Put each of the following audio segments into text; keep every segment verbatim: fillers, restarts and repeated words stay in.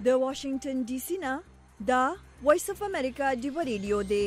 د واشنگټن ډي سي نه دا وایس اف امریکا دی ریډیو دی.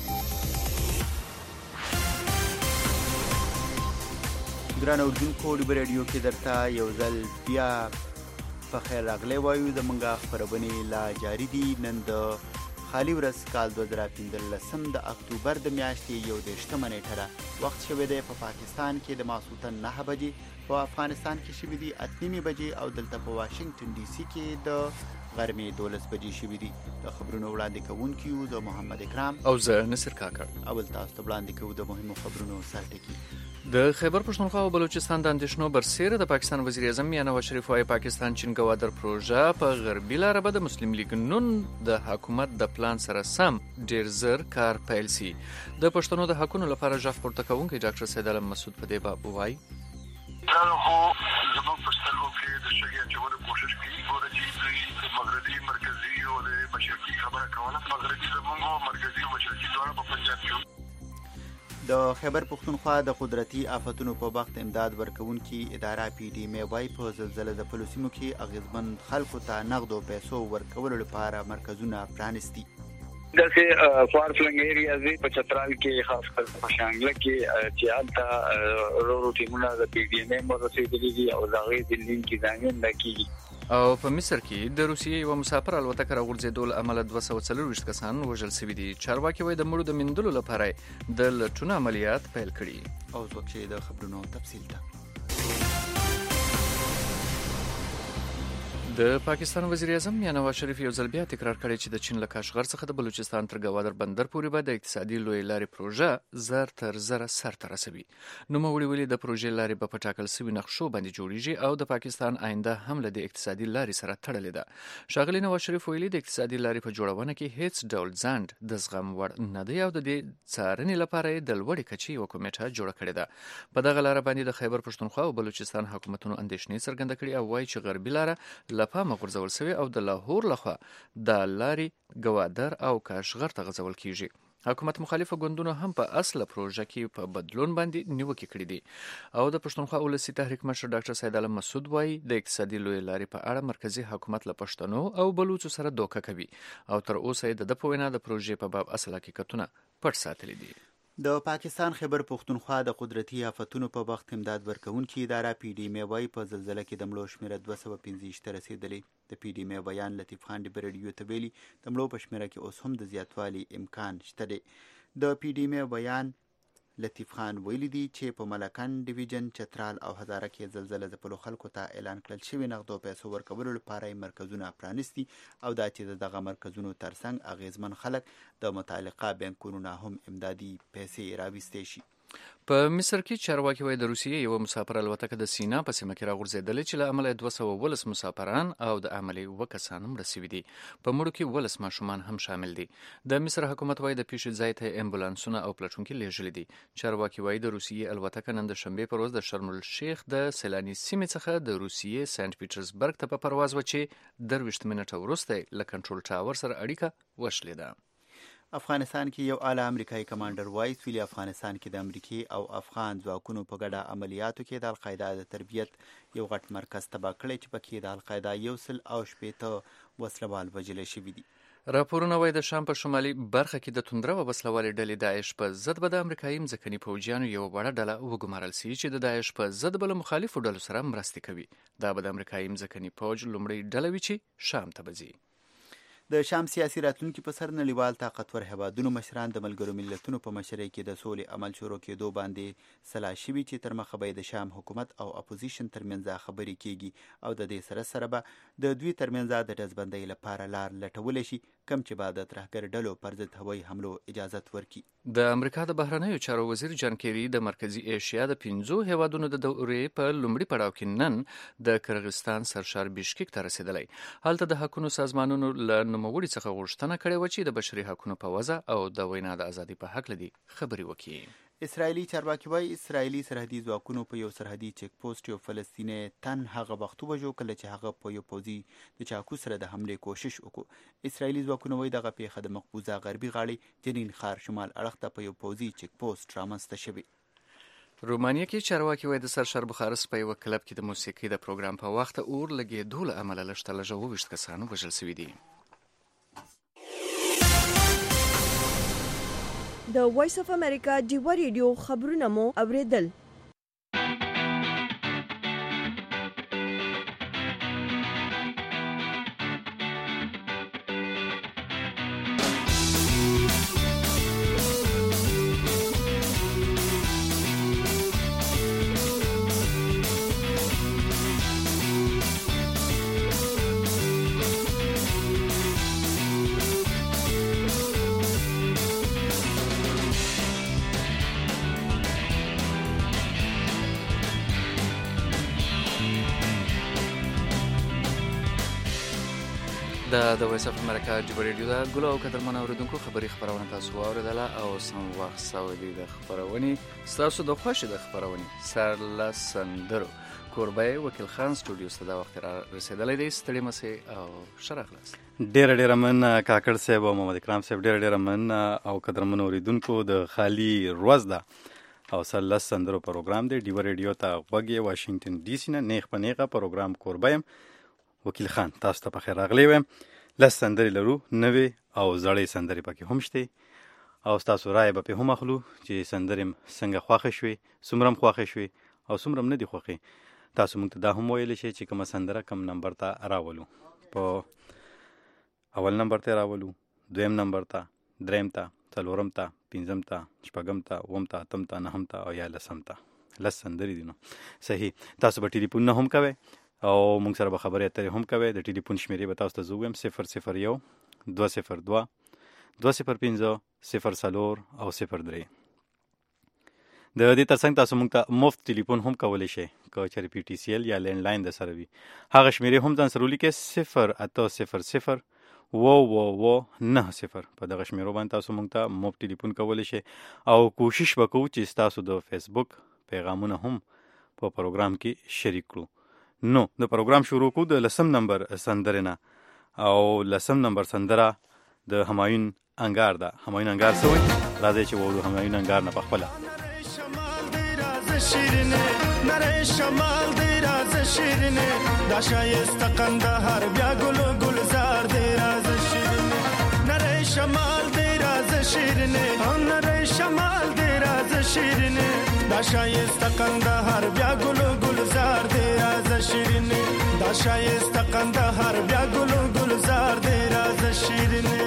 ګران اورېدونکو د ریډیو کې درته یو ځل بیا په خیر راغلی وایو. زموږ خپرونې لا جاري دي. نن د خالي ورځ کال دوه زره پنځلسم د اکتوبر د میاشتې یو دېرشمه نیټه ده. وخت شوی دی په پاکستان کې د ماسخوتن نهه بجې، په افغانستان کې شوي دي اته نیمې بجې او دلته په واشنګټن ډي سي کې د غرمې دولس بجې شوي دي. د خبرونو وړاندې کوونکي یو د محمد اکرام او زه نصر کاکړ. اول تاسو ته وړاندې کوو د مهمو خبرونو سرټکي. د خیبر پښتونخوا او بلوچستان د اندېښنو برسېره د پاکستان وزیر اعظم میاں نواز شریف وايي پاکستان چین ګوادر پروژه په غربي لاره به د مسلم لیگ نون د حکومت د پلان سره سم ډیر زر کار پیل سي. د پښتنو د حقونو لپاره ژغ پورته کوونکی ډاکټر سید علم مسعود په دې باب وايي دا خو زموږ په سترګو کې د شریعت جوړولو کوشش کوي. ګوره چې د مغربي مرکزي او د مشرقي خبره کوله. مغربي زموږ مرکزي او مشرقي دواړه په پنجاب کې. د خیبر پښتونخوا د قدرتي آفتونو په وخت امداد ورکوونکي اداره پی ډي ایم وايي په زلزلې د پلو سیمو کې اغیزمن خلکو ته نغدو پیسو ورکولو لپاره مرکزونه پرانیستي. دغه فار فلنګ ایریاز په چترال کې خاص کر په شانګله کې چې حالت رو ټیمونه د پی ډي ایم ورسېدلي دي او دغه د لین کې ځانګړي نکېږي. او په مصر کې د روسیې یو مسافر الوتکه راغورځېدو له امله دوه سوه څلرویشت کسان وژل شوي دي. چارواکي وایي د مړو د میندلو لپاره د لټون عملیات پیل کړي. او ځوک چې د خبرونو تفصیل ته د پاکستان وزیر اعظم میاں نواز شریف یو ځل بیا تکرار کړی چې د چین له کاشغر څخه د بلوچستان تر ګوادر بندر پورې به د اقتصادي لویې لارې پروژه زر تر زره سر ته رسوي. نوموړي ویلي د پروژې لارې به په ټاکل شوي نقشو باندې جوړیږي او د پاکستان آینده هم له د اقتصادي لارې سره تړلې ده. ښاغلي نواز شریف ویلي د اقتصادي لارې په جوړونه کې هیڅ ډول ځنډ د زغم وړ نه دی او د دې څارنې لپاره یې د لوړې کچې یوه کمیټه جوړه کړې ده. په دغه لاره باندې د خیبر پښتونخوا او بلوچستان حکومتونو اندېښنې څرګنده کړي او وایي چې غربي لاره له پامه غورځول شوې او د لاهور لخوا د لارې ګوادر او کاشغر ته غځول کیږي. حکومت مخالفه ګوندونو هم په اصله پروژه کې په بدلون باندې نیوکې کړې دي. او د پښتونخوا ولسي تحریک مشر ډاکټر سید علم مسعود وایي د اقتصادي لویې لارې په اړه مرکزي حکومت له پښتنو او بلوچو سره دوکه کوي او تر اوسه یې د ده په وینا د پروژې په باب اصل حقیقتونه پټ ساتلي دي. د پاکستان خیبر پښتونخوا د قدرتي آفتونو په وخت امداد ورکوونکي اداره پی ډي ایم وايي په زلزلې کې د مړو شمیره دوه سوه پنځه ویشت ته رسېدلې. د پی ډي ایم بیان لطیف خان ډي ریډیو ته ویلي د مړو په شمیره کې اوس هم د زیاتوالي امکان شته دی. د پی ډي ایم بیان لطیف خان ویلي دي چې په ملکن ډیویژن، چترال او هزاره کې زلزلې ځپلو خلکو ته اعلان کړل شوي نغدو پیسو ورکولو لپاره مرکزونه پرانیستي او دا چې دغه مرکزونو ترڅنګ اغیزمن خلک د متعلقه بانکونو نه هم امدادي پیسې راویستې شي. په مصر کې چارواکي وایي د روسیې یوه مسافر الوتکه د سینا په سیمه کې راغورځېدلې چې له امله دوه سوه اوولس مسافران او د عملې اووه کسان مړه شوي دي. په مړو کې اوولس ماشومان هم شامل دي. د مصر حکومت وایي د پیښې ځای ته امبولانسونه او پلټونکي لیږلي دي. چارواکي وایي د روسیې الوتکه نن د شنبې په ورځ د شرم الشیخ د سیلاني سیمې څخه د روسیې سنت پیټرزبرګ ته په پرواز و چې درویشت منټه وروسته له کنټرول ټاور سره اړیکه وشلېده. افغانستان کې یو اعلی امریکایي کمانډر وایي ویلي افغانستان کې د امریکي او افغان ځواکونو په ګډه عملیاتو کې د القاعده د تربیت یو غټ مرکز تباه کړی چې پکې د القاعده یو سل او شپېته وسلوال وژل شوي دي. راپورونه وایي د شام په شمالي برخه کې د توندره و وسلوالې ډلې داعش په ضد به د امریکایي ځمکني پوځیانو یوه وړه ډله وګمارل سي چې د داعش په ضد به له مخالفو ډلو سره مرستې کوي. دا به د امریکایي ځمکني پوځ لومړۍ ډله وي چې شام ته به ځي. د شام سیاسي راتلونکي په سر نړیوال طاقتور هیوادونو مشران د ملګرو ملتونو په مشرۍ کې د سولې عمل شروع کېدو باندې سلا شوي چې تر مخه به د شام حکومت او اپوزیشن ترمنځ خبرې کېږي او د دې سره سره به د دوی ترمنځ د ډزبندۍ لپاره لار لټولی شي کم چې به د ترهګر ډلو پر ضد هوایي حملو اجازت ورکړي. د امریکا د بهرنیو چارو وزیر جان کیری د مرکزي ایشیا د پنځو هیوادونو د دورې په لومړي پړاو کې نن د کرغستان سرشار بیشکک ته رسېدلی. هلته د حقونو سازمانونو له نوموړي څخه غوښتنه کړې وه چې د بشري حقونو په وضع او د وینا د ازادۍ په هکله دې خبرې وکړي. اسرائیلي چارواکي وایي اسرائیلي سرحدي ځواکونو په یو سرحدي چیک پوسټ یو فلسطینی تن هغه وخت ووژو کله چې هغه په یو پوځي د چاقو سره د حملې کوشش وکړو. اسرائیلي ځواکونو وایي دغه پیښه د مقبوضه غربي غاړې جنین ښار شمال اړخ ته په یو پوځي چیک پوسټ رامنځته شوې. رومانیا کې چارواکي وایي د سرشار بخارست په یوه کلب کې د موسیقۍ د پروګرام په وخت اور لګېدو له امله لږ تر لږه اووه ویشت کسان وژل شوي دي. د وایس اف امریکا ډیوه ریډیو خبرونه مو اوریدل. دا د وایس اف امریکا ډیوه ریډیو ده. ګلو او قدرمن اوریدونکو خبري خبرونه تاسو واوریدله او سم وخت سوالي د خبرونې ستاسو د خوښې د خبرونې سر له سندرو کوربه وکیل خان سټوډیو ته دا وخت را رسیدلی دی. ستړي مسئ او ښه راغلاست. ډېره ډېره مننه کاکړ صاحب او محمد اکرام صاحب. ډېره ډېره مننه او قدرمن اوریدونکو د خالي ورځ ده او سر له سندرو پروګرام دی. ډیوه ریډیو ته غوږ یې واشنګټن ډي سي نه نیغ په نیغه پروګرام کوربه یم وکیل خان. تاسو ته په خیر راغلی ویم. لس سندرې لرو، نوې او زړې سندرې پکې هم شته او ستاسو رایه به پې هم اخلو چې سندرې څنګه خوښې شوې، څومره هم خوښې شوې او څومره هم نه دي خوښې. تاسو موږ ته دا هم ویلی شئ چې کومه سندره کم نمبر ته راولو. په اول نمبر ته راولو، دویم نمبر ته، دریم ته، څلورم ته، پنځم ته، شپږم ته، اووم ته، اتم ته، نهم ته او یا لسم ته. لس سندرې دي. نو صحیح. تاسو به ټلیفون نه هم کوئ او موږ سره به خبرې اترې هم کوئ. د ټلیفون شمیرې به تاسو ته زه ووایم: صفر صفر یو دوه صفر دوه دوه صفر پنځه صفر څلور او صفر درې. د دې تر څنګ تاسو موږ ته مفت ټلیفون هم کولی شئ که چېرې پی ټي سی ایل یا لینډ لاین د سره وي. هغه شمیرې هم ځان سره ولیکئ: صفر اته صفر صفر اوه اوه اوه نهه صفر. په دغه شمیرو باندې تاسو موږ ته مفت ټلیفون کولی شئ او کوشش به کوو چې ستاسو د فیسبوک پیغامونه هم په پروګرام کې شریک کړو. نو د پروګرام شروع کو د لسم نمبر سندرې نه او لسم نمبر سندره د همایون انګار ده. همایون انګار څه وایي؟ راځئ چې وورو همایون انګار نه په خپله. نری شمال دی راز شیرینه دا شایسته قندهار بیا ګلو ګلزار دی راز شیرینه. نری شمال دی راز شیرینه او نری شمال دی راز شیرینه دا شایسته قندهار بیا ګلو ګلزار دی راز شیرینه. دا شایسته قندهار بیا ګلو ګلزار دی راز شیرینه.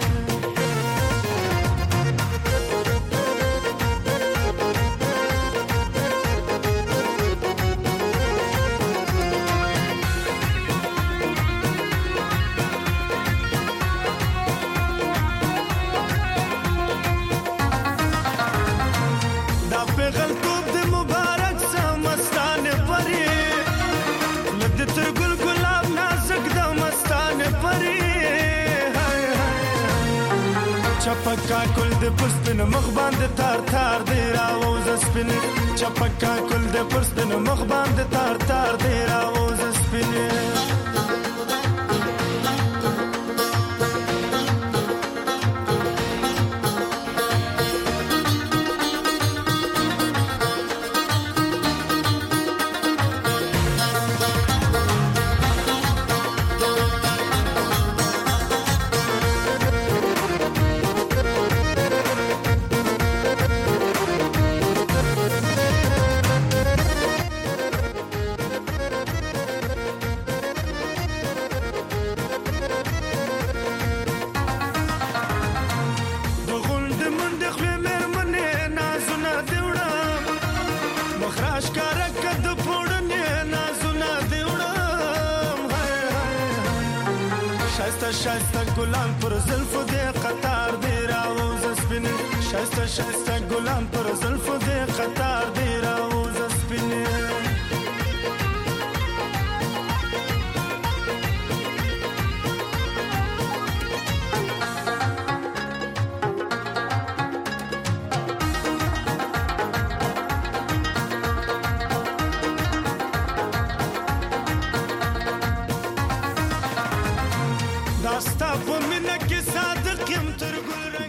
چپکا کل د پرسپن مخ باندې تار تار دی راوز سپین. چپکا کل د پرسپن مخ باندې تار تار دی راوز سپین. شایسته ګلان پر زلفو دې قطار دې راوز سپین. شایسته شایسته ګلان پر زلفو دې قطار دې راوز سپین.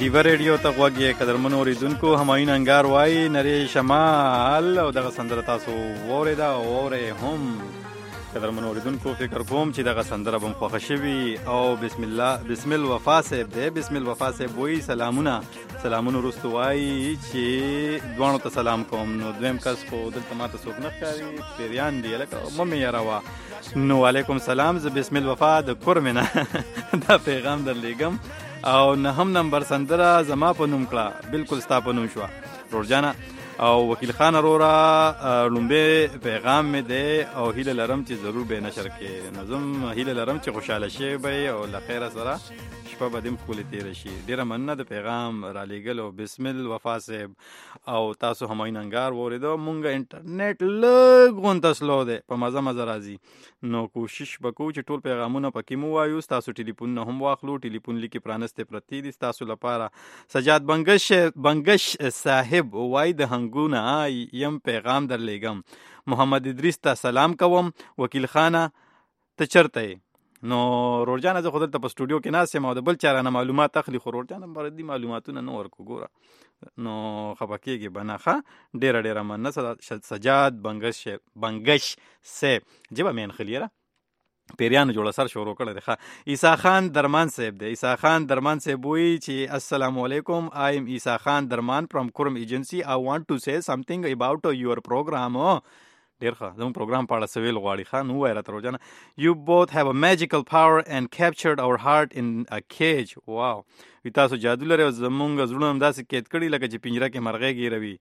دیوه ریډیو ته غوږ یې قدرمنو اورېدونکو. همایون انګار وایي نری شمال او دغه سندره تاسو واورېده او واورئ هم. قدرمنو اورېدونکو فکر کوم چې دغه سندره به م خوښه شوي. او بسم الله بسم الوفا صاحب دی بسم الوفا صاحب وایي سلامونه سلامونه وروسته وایي چې دواړو ته سلام کوم. نو دویم کس خو دلته ما ته څوک نه ښکاري، پیریان دی هلکه مه مې یاروه. نو وعلیکم سلام، زه بسم الوفا د کورمې نه دا پیغام درلیږم. او نهم نمبر سندره زما په نوم کړه، بالکل ستا په نوم شوه رورجانه. او وکیل خان اروره لومبی پیغام مې دی او هیله لرم چې ضرور به نشر کې. نو زم هیله لرم چې خوشحاله شی به او له خیره سره شپه به دې ښکلې تېره شي. ډېره مننه د پیغام رالیږلو بسم الوفا صاحب. او تاسو همایون انګار واورېدو. مونږ انټرنیټ لږ غونته سلو دی، په مزه مزه راځي. نو کوشش به کوو چې ټول پیغامونه پکې مو وایو. ستاسو ټلیفونونه هم واخلو. ټلیفون لیکې پرانستې پرتې دي ستاسو لپاره. سجاد بنګش بنګش صاحب وایي د هنګونه یم پیغام درلیږم. محمد ادریس ته سلام کوم. وکیل خانه ته چرته یې؟ نو رورجانه زه خو دلته په سټوډیو کې ناست یم او د بل چا رانه معلومات اخلي، خو رورجانه بردي معلوماتونه نه ورکو. ګوره نو خفه کېږي به نه ښه. ډېره ډېره مننه سجاد بنګش بنګش صاحب. جبه مې انخلي یاره پیریانو جوړه سر شروع کړی دی. ښه عیسی خان درمان صاحب دی. عیسی خان درمان صاحب وایي چې السلام علیکم. آی ایم عیسی خان درمان فرام کورم ایجنسی. آی وانټ ټو سے سمثینګ اباؤٹ یور پروګرام. ډېر ښه زموږ پروګرام په اړه څه ویل غواړي. ښه نو ووایه راته روجانه. You both have a magical power and captured our heart in a cage. واو وي تاسو جادو لرئ او زمونږ زړونه هم داسې قید کړي لکه چې پنجره کې مرغۍ ګیروي.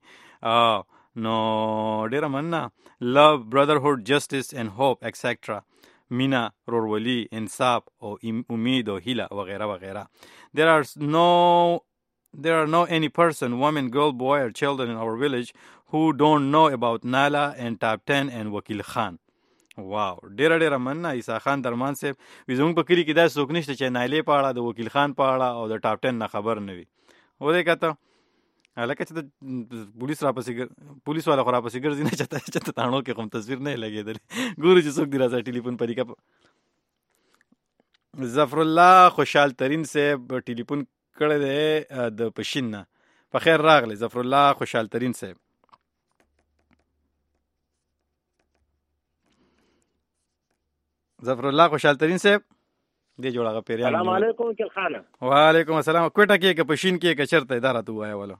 نو ډېره مننه. love, brotherhood, justice and hope etc. مینا، رورولي، انصاف او امید او هیله وغیره وغیره. There are no There are no any person, woman, girl, boy or children in our village who don't know about Nala and Top ten and Wakil Khan. واو ډېره ډېره مننه عیسی خان درمان صاحب. وي زموږ په کلي کې داسې څوک نشته چې نایلې په اړه د وکیل خان په اړه او د ټاپ ټن نه خبر نه وي. ودې کته هلکه چې د پولیس راپسې پولیس والا خو راپسې ګرځي نه چېرته چېرته تاڼو کې خو تصویر نه یې لګېدلی. ګورو چې څوک دي را سره ټلیفون پریکه. ظفرالله خوشحال ترین صاحب ټلیفون کړی دی د پشین نه. په خیر راغلی ظفرالله خوشحال ترین صاحب. ظفرالله خوشحال ترین صاحب دې جوړه پیریان. السلام علیکم وکیل خانه. وعلیکم السلام. کوټه کې که پشین کې که چرته دا راته ووایه ولو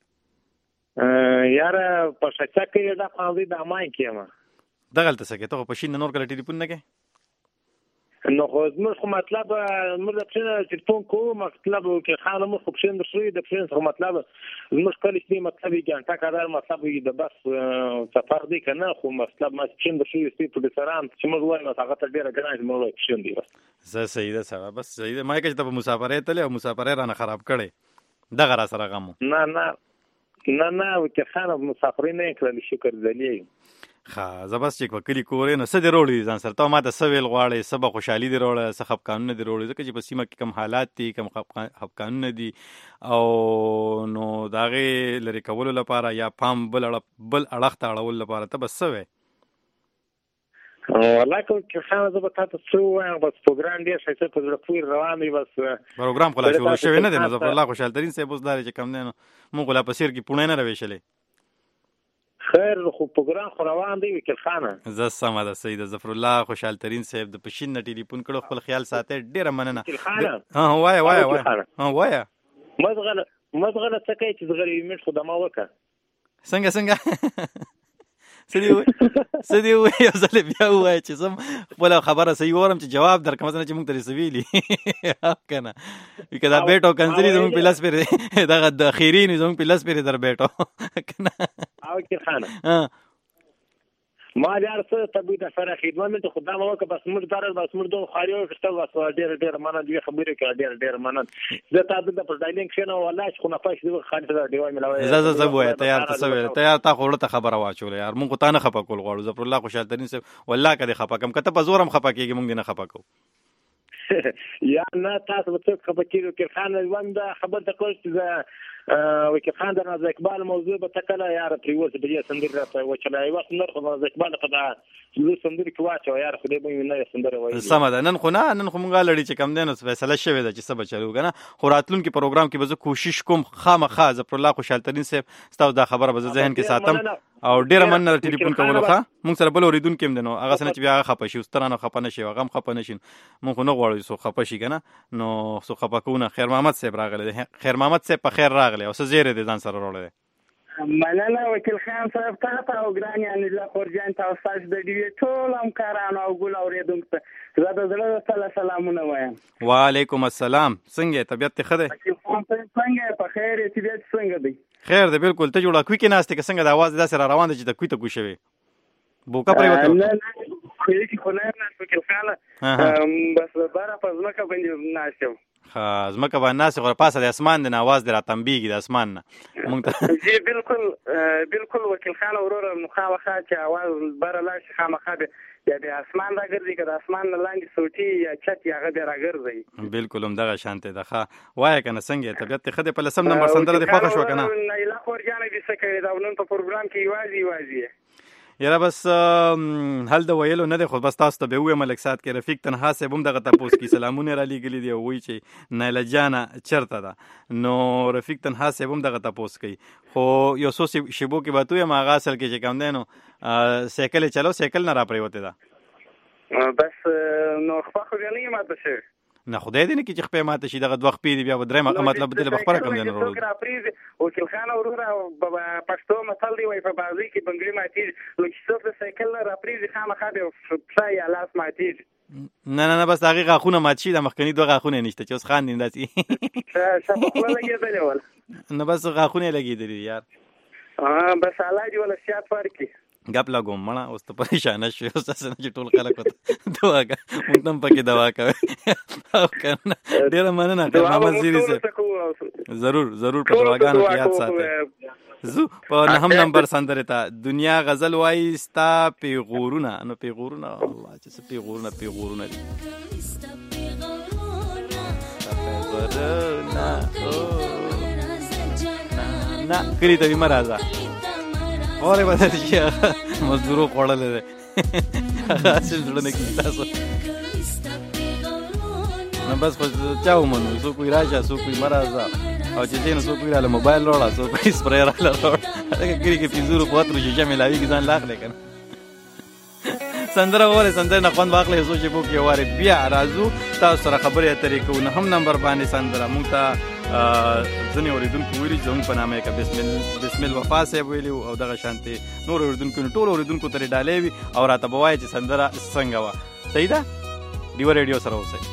یاره په شچا کې دا پاندې د امای کې ما دغلته څه کې ته خو پشین نور کله ټلیفون نه کې نو خو زموږ خو مطلب موږ د پښین ټلیفون کوو مطلب کې خانه مو خو پښین درشوي د پښین خو مطلب زموږ کله چې مطلب یې ګانټه کار مطلب یې د بس سفر دی کنه خو مطلب ما پښین درشوي سي په سلام چې موږ وایو هغه ته ډیره ګران موږ پښین دی بس زه صحیح ده سره بس صحیح ده. ما کې چې په مسافرې تلې او مسافرې رانه خراب کړي دغه را سره غمو نه نه نه نه وکیل خانه مسافرې نه کړل شکر دلی. ښه زه بس چې په کلي کورې نو څه دې روړي ځان سره ته ما ته څه ویل غواړې څه به خوشحالي دې روړه څه خفقانونه دې روړي ځکه چې په سیمه کې کم حالات دي کم خفقانونه دي او نو د هغې لرې کولو لپاره یا پام بل بل اړخ ته اړولو لپاره ته بس څه وی؟ والله که خانه زه به تا ته څه ووایم بس پروګرام ډېر ښایسته په زړه پورې روان دی. بس پروګرام خو لا شروع شوی نه دی نو ظفرالله خوشحال ترین صاحب اوس دا دی چې کم دی نو مونږ خو لا په سیر کې پوڼې نه راویشلې. خیر خو پروګرام خو روان دی وکیل خانه. زه سمه ده صحیح ده. ظفرالله خوشحال ترین صاحب د پشین نه ټلیفون کړو خپل خیال ساتئ ډېره مننه. وکیل خانه ها وایه وایه وایه وایه مزغله مزغله څه کوي چې زغلی میټ خو دما وکړه څنګه څنګه څه دی وایي څه دی وایي یو ځل بیا ووایه چې زه خپله خبره صحیح وورم چې جواب درکړم څنګه چې مونږ ته رسویلي که نه وي که دا بیټو کنځلي زمونږ په لس پېرې دغه د خیرین وي زمونږ په لس پېرې در بیټو که نه وکیل خانه ما یار څه طبیعي د سره خدمت مې ته خو دا مه وکړه بس موږ داره بس موږ دغه خواري وکړه بس ډېره ډېره مننه دوی خبرې کړه ډېره ډېره مننه. زه تا دلته پر ډایلینګ کښېنم والله چې خو نفس دې خالي ته ډېوه مې لوی زه زه زه ووایه تیار ته څه ویل تیار تا خو وړه ته خبره واچوله یار مونږ خو تا نه خفه کول غواړو. ظفرالله خوشحال ترین صاحب والله که دې خفه کړم که ته په زور هم خفه کېږي مونږ دې نه خفه کوو. یا نه تاسو به څوک خبر کړئ وکیل خان ژوند خبر ته کوم چې وکیل خان د ناز اقبال موضوع به تکله یار پریوز به یې سندره راته وچلای وخت نر خو ناز اقبال په دا لو سندره کې واچو یار خو دې به نه سندره وایي سم ده نن خو نه نن خو مونږه لړی چې کم دینو فیصله شوه ده چې سبا چلو کنه خو راتلون کې پروګرام کې به زه کوشش کوم خامخا ظفر الله خوشحال ترين صاحب ستاسو دا خبره به ذهن کې ساتم او ډیره مننه ټلیفون کولو ښه مونږ سره بل اوریدون کې دنو هغه سره چې بیا خپه شي سترانه خپه نشي هغه هم خپه نشي مونږ نه غواړو سو خپه شي کنه نو سو خپه کوونه خیر محمد صاحب راغله خیر محمد صاحب په خیر راغله او څه زیره دي ځان سره وروړل مننه وکیل خان صاحب ته او ګران یعنی الله خورجان تاسو تاسو د دې ټول همکارانو او ګل اوریدونکو زه د زړه سره سلامونه وایم وعلیکم السلام څنګه طبیعت ته خده څنګه په خیر طبیعت څنګه دی خیر دی بالکل ته جوړه کوي کې ناشته کې څنګه د आवाज داسې را روان دي چې د کوي ته کوشوي بوکا پرې وته نه نه خو یې خو نه نه وکیل خان بس بارا په ځمکه باندې ناشته ها ځمکه باندې ناشته خو پاسه د اسمان د आवाज د راتمبيږي د اسمان نه مونږ ته جی بالکل بالکل وکیل خان اورور مخاوخه چې आवाज بار لا شي خامخه یا د اسمان راګرځي که د اسمان لاندې صوتي یا چت یا غبر راګرځي بالکل هم دغه شانته ده وای کنه څنګه طبيعت خده په لسم نمبر سندره د خوښ شو کنه نه لا خورجانه دې څه کوي دا نن په پروګرام کې یوازي یوازي یاره بس حل د ویلو نه دی خو بس تاسو ته به وې ملک سات کې رفیق تنها سه بم دغه تاسو کې سلامونه را لګلې دی وای چې نایله جانا چرته ده نو رفیق تنها سه بم دغه تاسو کوي خو یو سو شیبو کې باتو یا ما غاسل کې چې کم دینو سایکل چلو سایکل نه را پریوته ده بس نو خو خو نه ماته شه نه خدای دې نه کې چې خپې ماته شي دغه دوه خپې دی بیا درې مطلب دې په خبره کم دی نو وکیل خان اورور پښتو مثال دی وای په بازي کې بنګړي ماتي نو چې څوک د سایکل را پریزي خامخا به پښه یا لاس ماتي نه نه نه بس هغه غاخونه مات شي د مخکنی دوه غاخونه نشته چې اوس خان نینداسي څه په لګیدل ول نه بس غاخونه لګیدل یار ها بس الله دې ولا سیات ورکی غپ لا ګوم مړه اوس ته پریشان شې اوس څنګه چې ټول خلک وته دوا کا مونږ تم پکې دوا کوي او کنه ډیر مننه ته محمد زیری سه ضرور ضرور په دواګانو کې یاد ساتئ زو په نهم نمبر سندره ته دنیا غزل وای ستا پیغورونه نو پیغورونه الله چې څه پیغورونه پیغورونه دي پیغورونه نه کړی ته مرزه اوره بدل شي مزدورو خوړل دي حاصل جوړنه کی تاسو نو بس خو چاو مونږ سو کوی راځه سو کوی مرزه او چې دین سو کوی له موبایل وروړه سو کوی سپری را لور هغه ګری کې پیزورو پاترو چې جمع لاوی ځان لاخلې کنه سندره وره سندره نه خوان واخلې سو چې بو کې واره بیا راځو تاسو سره خبرې اترې کوو نه هم نمبر باندې سندره مونږ ته ځنې اوریدونکو ویلي زموږ په نامه کې بسم بسم الوفا صاحب ویلي او دغه شانتي نور اوریدونکو ټول اوریدونکو ته ډالې وي او راته به وایي چې سندره څنګه وه صحیح ده ډیو ریډیو سره اوسئ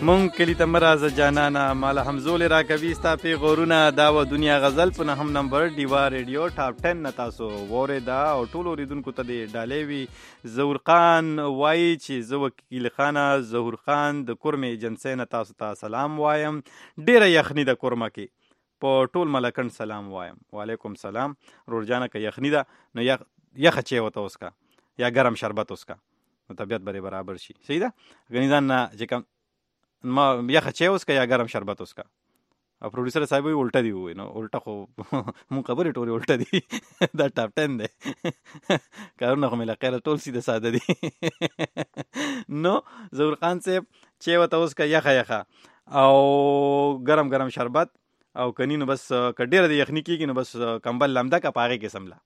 مونږ کلی ته مرازه جانانا مال همزول را کوي ستا پی غورونه دا و دنیا غزل په هم نمبر ډیوا ریډیو ټاپ ټن نه تاسو وره دا او ټول اوریدونکو ته د ډالې وی ظهور خان وایي چې زه وکیل خانه ظهور خان د کورمې ایجنسی نه تاسو ته سلام وایم ډیره یخني د کورمه کې په ټول ملکن سلام وایم وعلیکم سلام رورجانه که یخني ده نو یخ یخه چی وته اوسکا یا ګرم شربت اوسکا نو طبیعت به برابر شي صحیح ده غنیدان نه چې کم ما یخه چای اوسکا یا ګرم شربت اوسکا او پروډوسر صاحب وی الټا دی وای نو الټا خو مون خبرې ټولې الټا دی دا ټاپ ټن دی کارونه خو مې لقیره ټول سیده ساده دي نو ظهور خان صاحب چای وته اوسکا یخه یخه او ګرم ګرم شربت او کني نو بس کډیره د یخني کېږي نو بس کمبل لمده کا پاغه کې سملا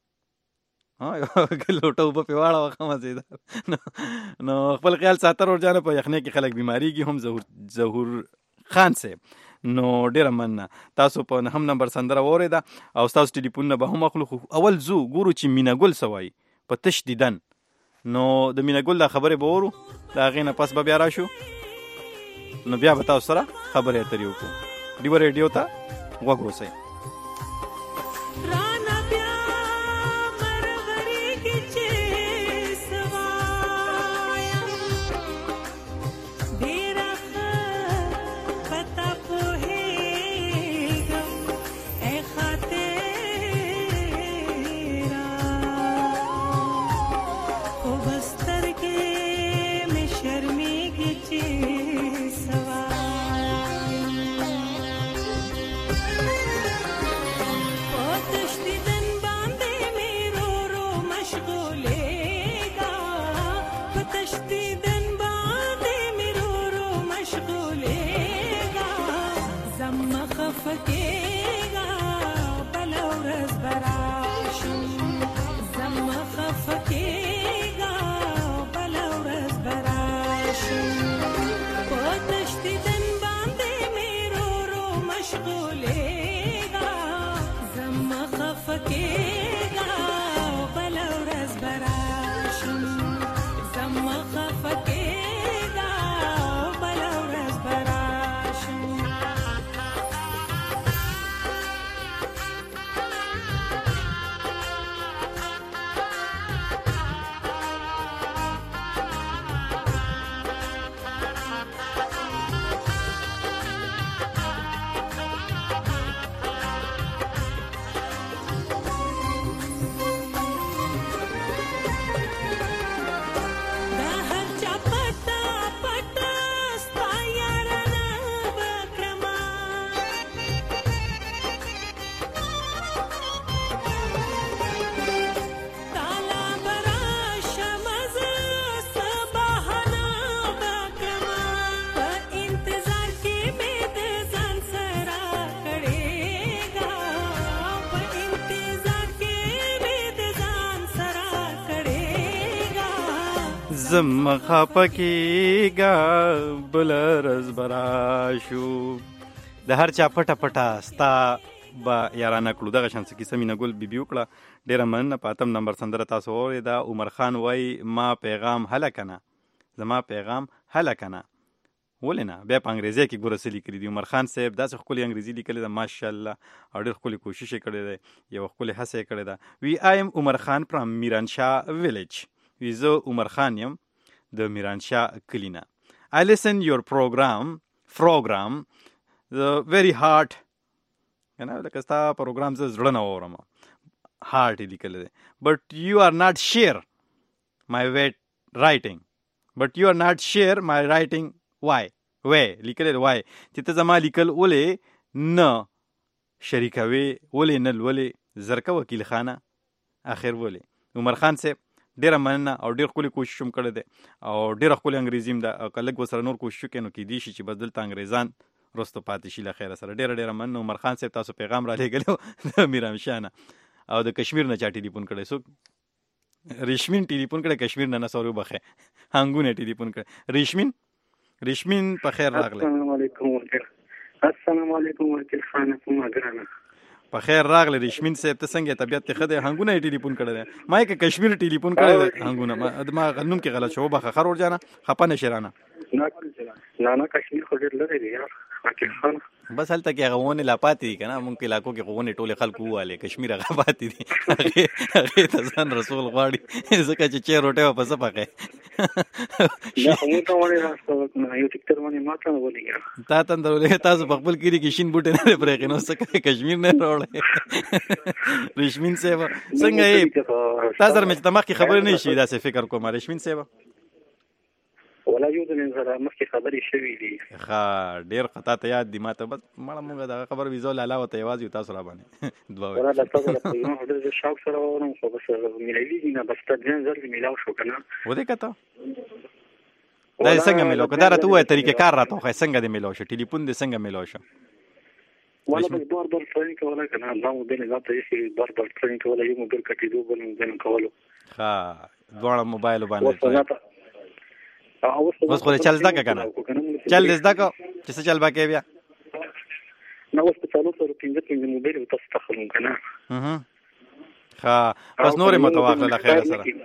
لوټه وبه په واړه وخه مزیدار نو خپل خیال ساتر ور جانه په یخنۍ کې خلک بیماریږي هم ظهور ظهور خان صاحب نو ډیره مننه تاسو په هم نمبر سندره وریده او تاسو ټلیفون نه به هم اخلو اول زو ګورو چې مینا ګل سوای په تشدیدن نو د مینا ګل دا خبره به ورو دا غینه پس به بیا راشو نو بیا به تاسو سره خبرې اترې وکړو ډیو ریډیو ته وګورئ زم خپکیگا بلرز براشو د هر چا پټه پټه ستا با یارانه کړو دغه شانس کې سمینه ګل بیبي وکړه ډیره مننه پاتم نمبر سندره تاسو اوریدا عمر خان وای ما پیغام هله کنه زما پیغام هله کنه ولنه بیا په انګریزي کې ګوره سلی کړی دی عمر خان صاحب داسې خپل انګریزي لیکلی ده ماشاءالله او ډېر خپل کوشش یې کړی دی یو خپل هڅه یې کړی ده وی آی ام عمر خان فرام میرانشاه ویلیج وی زه عمر خان یم د میرانشاه کلینا I listen your program program the very hard کنه لکه ستا پروګرام زه زړه نه اورم هارټ لیکل دی but you are not share my weight writing but you are not share my writing why why لیکل دی why چې ته زما لیکل ولې نه شریکوي ولې نه ولې زرکه وکیل خانه اخر ولې عمر خان صاحب ډیره مننه او ډیر خپل کوشش هم کړی دی او ډیر خپل انګریزي هم ده کلک وسره نور کوشش وکړي نو کې دی شي چې بس دلته انګریزان رستو پاتې شي له خیره سره ډیره ډیره مننه عمر خان صاحب تاسو پیغام را لېږلی د میرانشاه نه او د کشمیر نه چا ټلیفون کړی څوک ریشمین ټلیفون کړی کشمیر نه نه سوري وبخې هنګونه ټلیفون کړی ریشمین ریشمین په خیر راغلی السلام علیکم السلام علیکم وکیل خان کومه ګرانه په خیر راغلی رشمین صاحب، ته څنګه طبیعت ته ښه دی؟ هنګونه یې ټلیفون کړی دی. ما یې که کشمیر ټلیفون کړی دی هنګونه، ما نوم کې غلط شو، وبخښه خرور جانه، خفه نه شې رانه. نه نه کشمیر خو ډېر لرې دی یار حقیق خان. بس هلته کې هغه ونې لا پاتې دي که نه، مونږ علاقو کې خو ونې ټولې خلکو ووالې، کشمیر هغه پاتې دي، هغې ته ځان رسول غواړي ځکه چې چای روټۍ به په څه پخوې. تا تندر ولې تاسو په خپل کلي کې شین بوټي نه دی پرېښي، نو څه کوې کشمیر نه راوړی؟ رشمین صاحب څنګه یې؟ تا سره مې چې ته مخکې خبرې نه شي داسې فکر کوم رشمین صاحب؟ ولا یو د نن سره مخکې خبرې شوي دي. ښه ډېر ښه، تا ته یاد دي، ما ته بس مړه مونږ دغه خبر ویزو علاوه ته یوازې تاسو را باندې دوه وایي. ورته تاسو سره ډېر شوق سره واورم، خو بس میلاویږي نه، بس ته ځان ځل میلاو شو که نه. ودې که ته دا دې څنګه میلاو که؟ دا راته ووایه طریقې کار راته وښایه څنګه دې میلاو شو، ټلیفون دې څنګه میلاو شو؟ والا بس بار بار ټریننګ کولی که نه، دا موبایل ځان ته ایښي بار بار ټریننګ کولی، یو موبایل کټېدو بل موبایل کولو. ښه دواړه موبایلو باندې اوس خو دې چل زده که که نه؟ چل دې زده که چې څه چل به کوې بیا؟ نه اوس په څلور سوه پنځه پنځه موبایل به تاسو ته ښلم که نه. ښه بس نورې مو ته واخله له خیره سره.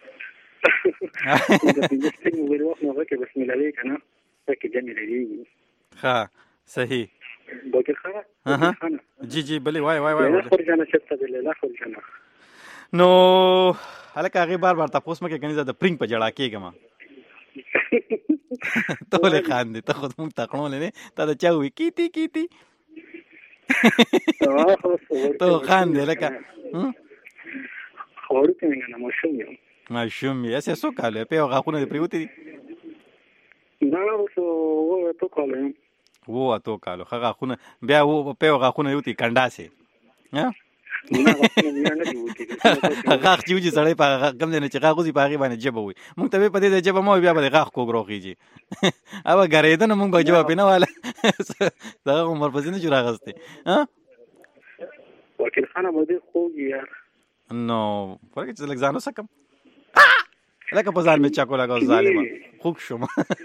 موبایل واخلم هغه کې بس میلاوي که نه، هغه کې بیا میلاوېږي. ښه صحیح. باقر خانه جی جی بلې وای وای وای لیلا خورجانه چېرته دی لیلا خورجانه؟ نو هلکه هغې بار بار تپوس مه کوې که نه زه د پرینګ په ژړا کېږم. ته ولې خاندې؟ ته خو مونږ تقړولی دی، تا د چا ووایي کیتي کیتي، ته خاندې لکه وړوکی مې نه ماشوم یم. ماشوم یې؟ هسې څو کالو یې؟ پیو غاښونه دې پرېوتي دي؟ نه اوس اووه اتو کالو یم. اووه اتو کالو ښه غاښونه بیا پیو غاښونه یې وتي کنډاسې؟ غاښ چې وځي سړی په کوم ځای نه چې غاښ وځي په هغې باندې ژبه وي. مونږ ته په دې ځای ژبه مه وایي، بیا به د غاښ کوږ روخېږي. او ګرېده نو مونږ به جواب یې نه واله، دغه عمر پسې نه شو راغستی. وکیل خانه به ډېر خوږ یار. نو پوهېږې چې لږ ځان وسکم لکه په ځان مې چکو لګاو ظالمه خوږ شوم.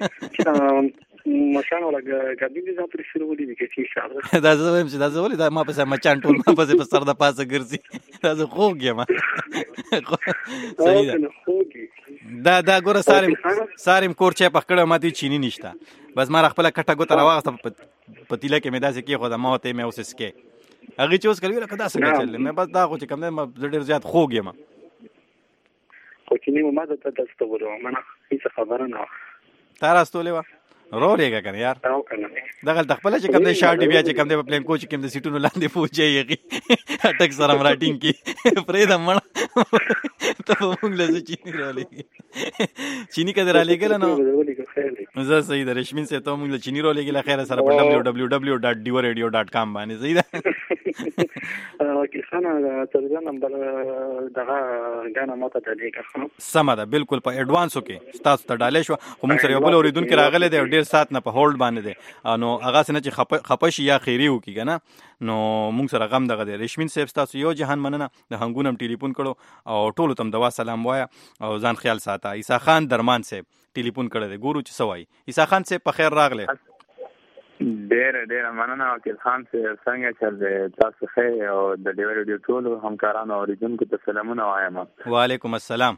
مچان ولا ګابین دي ځان پرې شروع دي کې چې شاده دا زه وایم چې دا زه ولې دا ما پسې مچان ټول ما پسې په سر د پاسه ګرځي، دا زه خوږ یم. صحیح ده. دا دا ګوره سارم سارم کور چای پخ کړی، ما ته چینی نشته، بس ما خپله کټه ګوته راواغسته په تیله کې مې داسې کېښوده، ما ورته مې اوس څکې هغې چې اوس کله ویله که دا څنګه چل دی، مې بس دا خو چې کوم دی زه ډېر زیات خوږ یم. خو چینی مو ما ته تستولې وه منه هېڅ خبره نه وه. تا راستولې وه رولېږه که نه یار، دغلته خپله چې کوم دی شاټ بیا چې کوم دی په پلینکو چې کوم د سیټونو لاندې پوچی یغي اټک سره م راټینګ کړي پرېږده مړه ته به مونږ له زه چیني رالېږي چیني که دې رالېږله نو زه صحیح ده رشمین صاحب ته مونږ له چیني رالېږله خیره سره په ډبلیو ډبلیو ډبلیو ډاټ ډیوه ریډیو ډاټ کام باندې صحیح ده. وکیل خانه تلویزیون نمبر دغه ګانه ما ته ډالېږه. سمه ده بالکل په اډوانسو کې ستاسو ته ډالۍ شوه، خو مونږ سره یو بل اورېدونکی راغلی دی او ډېر ساعت نه په هولډ باندې دی، نو هغسې نه چې خفه شي یا خیري وکړي که نه، نو مونږ سره غم دغه دی. رشمین صاحب ستاسو یو جهان مننه، د هنګون هم ټلیفون کړو او ټولو ته هم دوا سلام وایه او ځان خیال ساته. عیسی خان درمان صاحب ټلیفون کړی دی، ګورو چې څه وایي. عیسی خان صاحب په خیر راغلی. ډېره ډېره مننه وکیل خان صاحب، څنګه چل دی؟ تاسو ښه او د ډیوه ریډیو ټولو همکارانو اورېدونکو ته سلامونه وایم. وعلیکم السلام.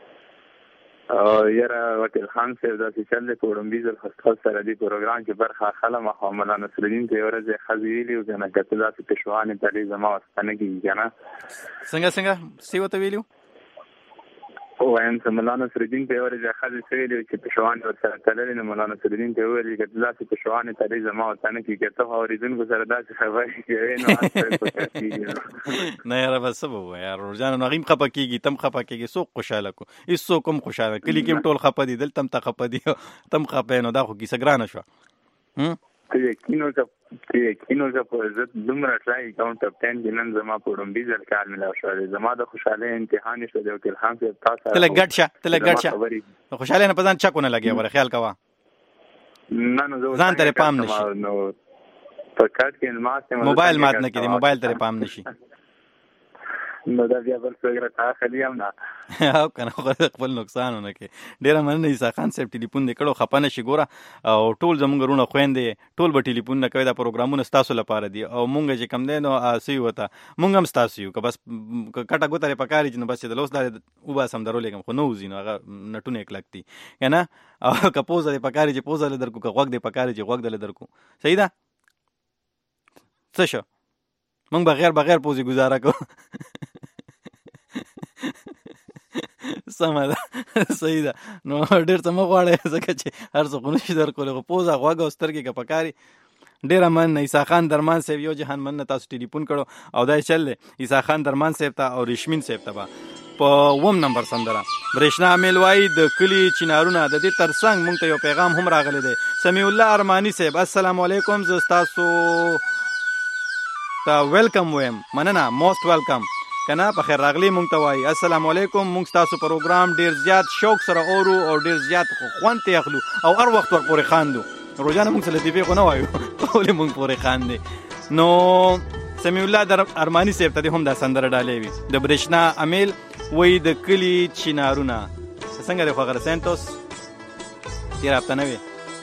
یاره وکیل خان صاحب داسې چل دی په وړومبي ځل خو ستاسو سره دې پروګرام کې برخه اخلم، خو ملا نصرالدین ته یوه ورځ یې ښځې ویلي وو که نه که ته داسې پېشوانې تلې زما واسطه نه کېږي که نه. څنګه څنګه څه ورته ویلي وو؟ وایم چې ملا نصرالدین ته یوه ورځ یې ښځې څه ویلي وو چې پېشوانې ورسره تللې، نو ملا نصرالدین ته یې وویل که ته داسې پېشوانې تلې زما ورته نه کېږي، که ته خو اورېدونکو سره داسې خبرې کوې نو هر سړی خوشحال کېږي. نه یاره بس څه به ووایې یار روژانه، نو هغې هم خفه کېږي ته هم خفه کېږي، څوک خوشحاله کړو؟ هېڅوک هم خوشحاله، کلي کې هم ټول خفه دي، دلته هم ته خفه دي ته هم خفه یې، نو دا خو کیسه ګرانه شوه. ته یقین وکړه ته یقین وکړه په زه دومره ټرای کوم ټپټین کې نن زما په وړومبي ځل کار میلاو شوی دی، زما د خوشحالۍ امتحان یې شو دی وکیل خان صاحب. تا سره ته لږ ګډ شه ته لږ ګډ شه د خوشحالۍ نه په ځان چک ونه لګې غوره خیال کوه. نه نو زه ځان ته پام نشي، نو په کټ کې مات موبایل مات نه کړي، موبایل ته پام نشي. نو دا بیا بل څوک راته اخلي هم نه او که نه خپل نقصان ونه کړې. ډېره مننه عیسی خان صاحب ټلیفون دې کړو، خفه نه شي. ګوره او ټول زموږ وروڼه خویندې ټول به ټلیفون نه کوي، دا پروګرامونه ستاسو لپاره دي او مونږ چې کم دی نو څه یو ته مونږ هم ستاسو یو. که بس کټه ګوته یې پکار چې نو بس چې د لوس دا وباسم درولېږم خو نه وځي نو هغه نټونه یې کلک دي که نه. او که پوزه دې پکار چې پوزه دې درکو، که غوږ دې پکار چې غوږ دې درکو. صحیح ده؟ څه شو مونږ بغیر بغیر پوزې ګزاره کوو. سمه ده، صحیح ده. نو ډېر څه مه غواړئ ځکه چې هر څه خو نشي درکولی، خو پوزه غوږ او سترګې که پکاري. ډېره مننه عیسی خان درمان صاحب، یو جهان مننه تاسو ټلیفون کړو او دا چل دی عیسی خان درمان صاحب ته او ریشمین صاحب ته به په اووم نمبر سندره. برېښنا امیل وایي د کلي چنارونه د دې تر څنګ مونږ ته یو پیغام هم راغلی دی. سمیع الله ارماني صاحب السلام علیکم، زه ستاسو ته ویلکم وایم، مننه، موسټ ویلکم که نه. په خیر راغلی مونږ ته وایي السلام علیکم. مونږ ستاسو پروګرام ډېر زیات شوق سره اورو او ډېر زیات خوند ترې اخلو او هر وخت ورپورې خاندو. روزانه مونږ څه لطیفې خو نه وایو، ټولې مونږ پورې خاندې. نو سمیع الله ارماني صاحب ته دې هم دا سندره ډالۍ وي. د برېښنا امیل وایي د کلي چنارونه. څنګه دی خو هغه سینټوس تېره هفته نه وې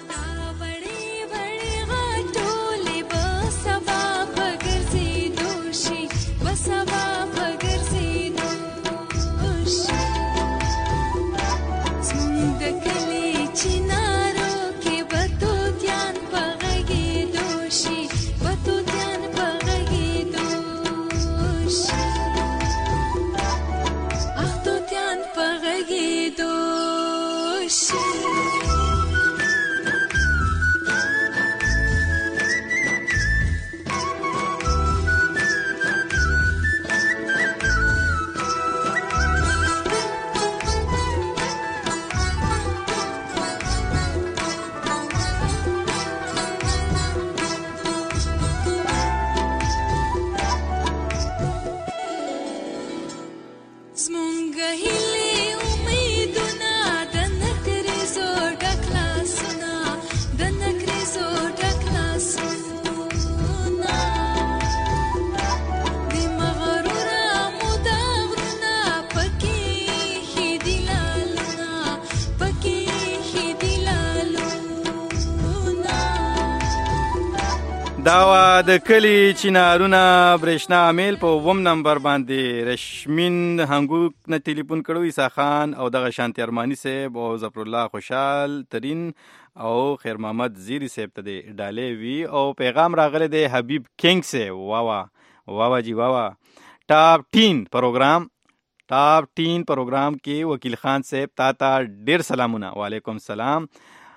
دا د کلی چنارونه برېښنا امیل په اووم نمبر باندې رشمین هنګوک نه ټلیفون کړو، عیسی خان او دغه شانتي ارماني صاحب او ظفر الله خوشحال ترین او خیر محمد زیری صاحب ته د ډالۍ وي او پیغام راغلی دی حبیب کینګ صاحب. واوا واوا جی واوا. ټاپ ټین پروګرام ټاپ ټین پروګرام کې وکیل خان صاحب تا ته ډېر سلامونه. وعلیکم السلام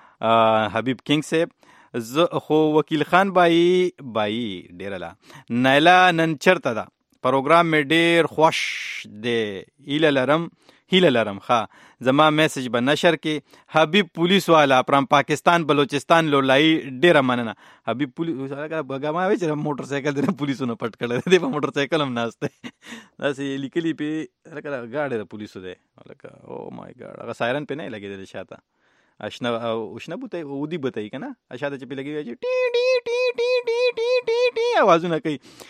حبیب کینګ صاحب. زه خو وکیل خان بایی بایی ډېره لا نایلا نن چرته ده پروګرام مې ډېر خوش دی، هیله لرم هیله لرم ښه زما میسج به نشر کې. حبیب پولیس والا فرام پاکستان بلوچستان لولائی ډېره مننه. حبیب پولیس بګما وی چې موټر سایکل دی پولیسونو پټ کړی دی، په موټر سایکل هم ناست دی، داسې لیکلي پې لکه ګاډی د پولیسو دی، لکه او مای ګاډ هغه سایرن پې نه لګېدلی شاته اشنا اشنا بوتای اودی بوتای کنه اشاده چې په لګي وي ټی ټی ټی ټی ټی ټی ټی आवाजونه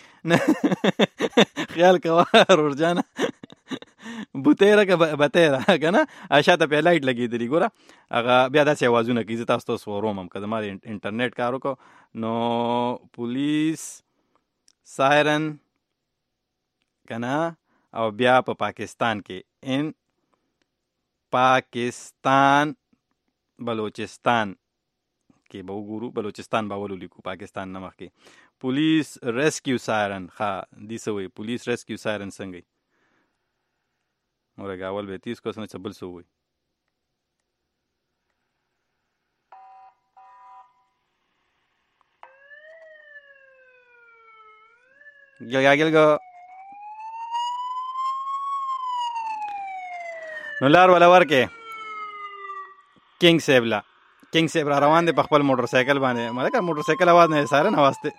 کوي. خیال کوه ورجانه بوتای راکه بتای را کنه اشاده په لایټ لګي دی ګوره هغه بیا داسې आवाजونه کوي. زه تاسو ته وروم هم کله ما انټرنیټ کار وکړو نو پولیس سایرن کنه او بیا په پاکستان کې ان پاکستان بلوچستان کې به وګورو، بلوچستان به ولو لیکو پاکستان نه مخکې. پولیس ریسکیو سایرن ښه دې څه وایي پولیس ریسکیو سایرن څنګه وي ورګه اول به تیس کو څه بل څه وایي. ګلګا ګلګا نو لار ولا ورکې کینګ صاحب لا کینګ صاحب را روان دی په خپل موټر سایکل باندې. مالکه موټر سایکل आवाज نه سارن आवाज ته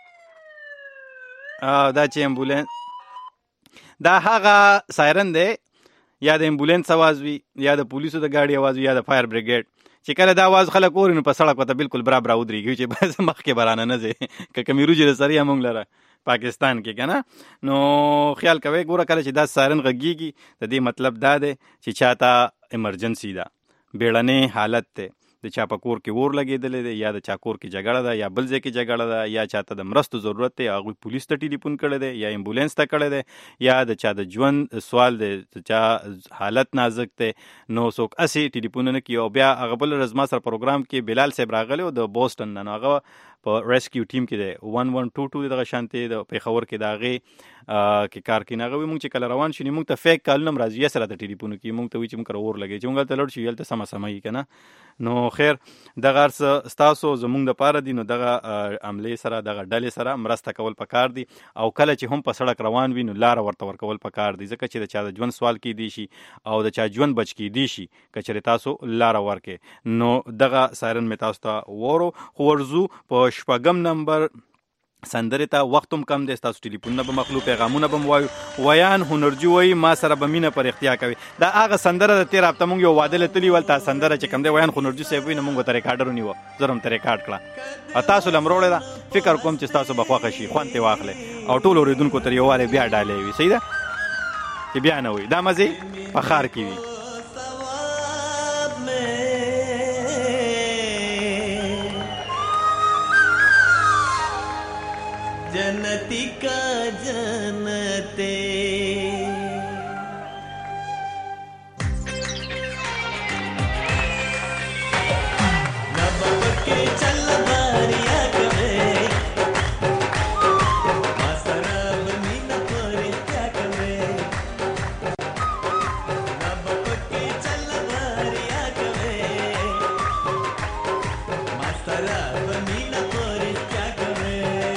دا چې امبولانس دا هغه سایرن دی یا د امبولانس आवाज وي یا د پولیسو د گاډي आवाज وي یا د فایر بریګیډ چې کله دا आवाज خلک اوري نو په سړک وته بالکل برابر ودرېږي چې بس مخکې برانه نه ځي که کمیرو جره سره موږ لره پاکستان کې کنه نو خیال کوي ګوره کله چې دا سایرن غږیږي د دې مطلب دا دی چې چاته ایمرجنسي ده بیړنی حالت ته د چا په کور کې اور لګېدلی دی یا د چا کور کې جګړه ده یا بل ځای کې جګړه ده یا چاته د مرستو ضرورت دی هغوی پولیس ته ټلیفون کړی دی یا امبولینس ته کړی دی یا د چا د ژوند سوال دی د چا حالت نازک دی نو څوک هسې ټلیفونونه کوي او بیا هغه بل ورځ ما سره پروګرام کې بلال صاحب راغلی و د بوسټن نه نو هغه په ریسکیو ټیم کې دی ون ون ټو ټو دغه شانتې د پېښور کې د هغې کې کار کوي نو هغه وایي مونږ چې کله روان شو نو مونږ ته فیک کالونه هم راځي یا سره د ټلیفون کوي مونږ ته وایي چې مونږ کره اور لګوي چې مونږ هلته لړ شو هلته سمه سمه وي که نه نو خیر دغه هر څه ستاسو زمونږ دپاره دي نو دغه عملې سره دغه ډلې سره مرسته کول پکار دي او کله چې هم په سړک روان وي نو لاره ورته ورکول پکار دي ځکه چې د چا د ژوند سوال کیدی شي او د چا ژوند بچ کیدی شي که چېرې تاسو لاره ورکې نو دغه سایرن مې تاسو ته وورو خو ورځو په شپږم نمبر سندرې ته وخت هم کم دی ستاسو ټلیفونونه به مخلو پیغامونه به م وایو ویان هنرجي وایي ما سره به مینه پر اختیا کوي دا هغه سندره د تېر هفته مونږ یو واده له تلي ول تا سندره چې کم دی ویان هنرجي صاحب وایي نو مونږ ورته ریکارډر ونیوه زر هم ته ریکارډ کړه او تاسو له م راوړې ده فکر کوم چې ستاسو به خوښه شي خوند ترې واخلئ او ټولو اورېدونکو تر یو وارې بیا ډالۍ وي صحیح ده چې بیا نه وي دا مزې په ښار کې وي जनती का जनते नब के चल बारिया कवे मासरब मीन पर क्या कवे नब के चल बारिया कवे मासरब मीन पर क्या कवे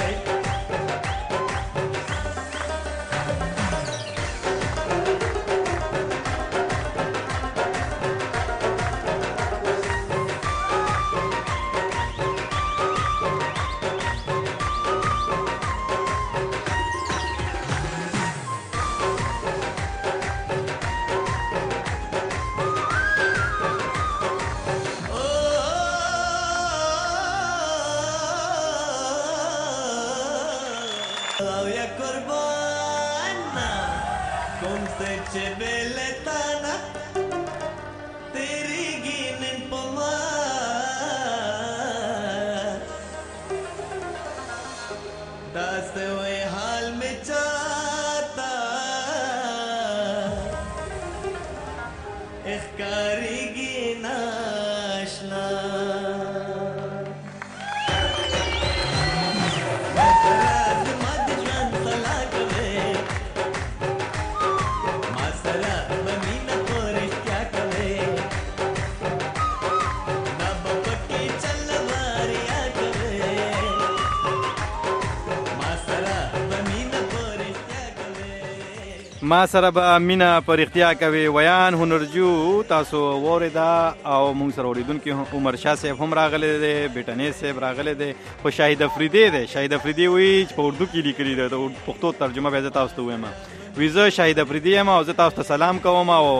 ما سره به مینه پر اختیا کوي ویان هنرجو تاسو وریدا او مونږ سره اوریدونکي عمر شاه صاحب هم راغلی دی بیټنې صاحب راغلی دی خو شاهد افریدی دی شاهد افریدی وایي چې په اردو کې لیکلي دی د پښتو ترجمه به زه تاسو ته ووایم وایي زه شاهد افریدی یم او زه تاسو ته سلام کوم او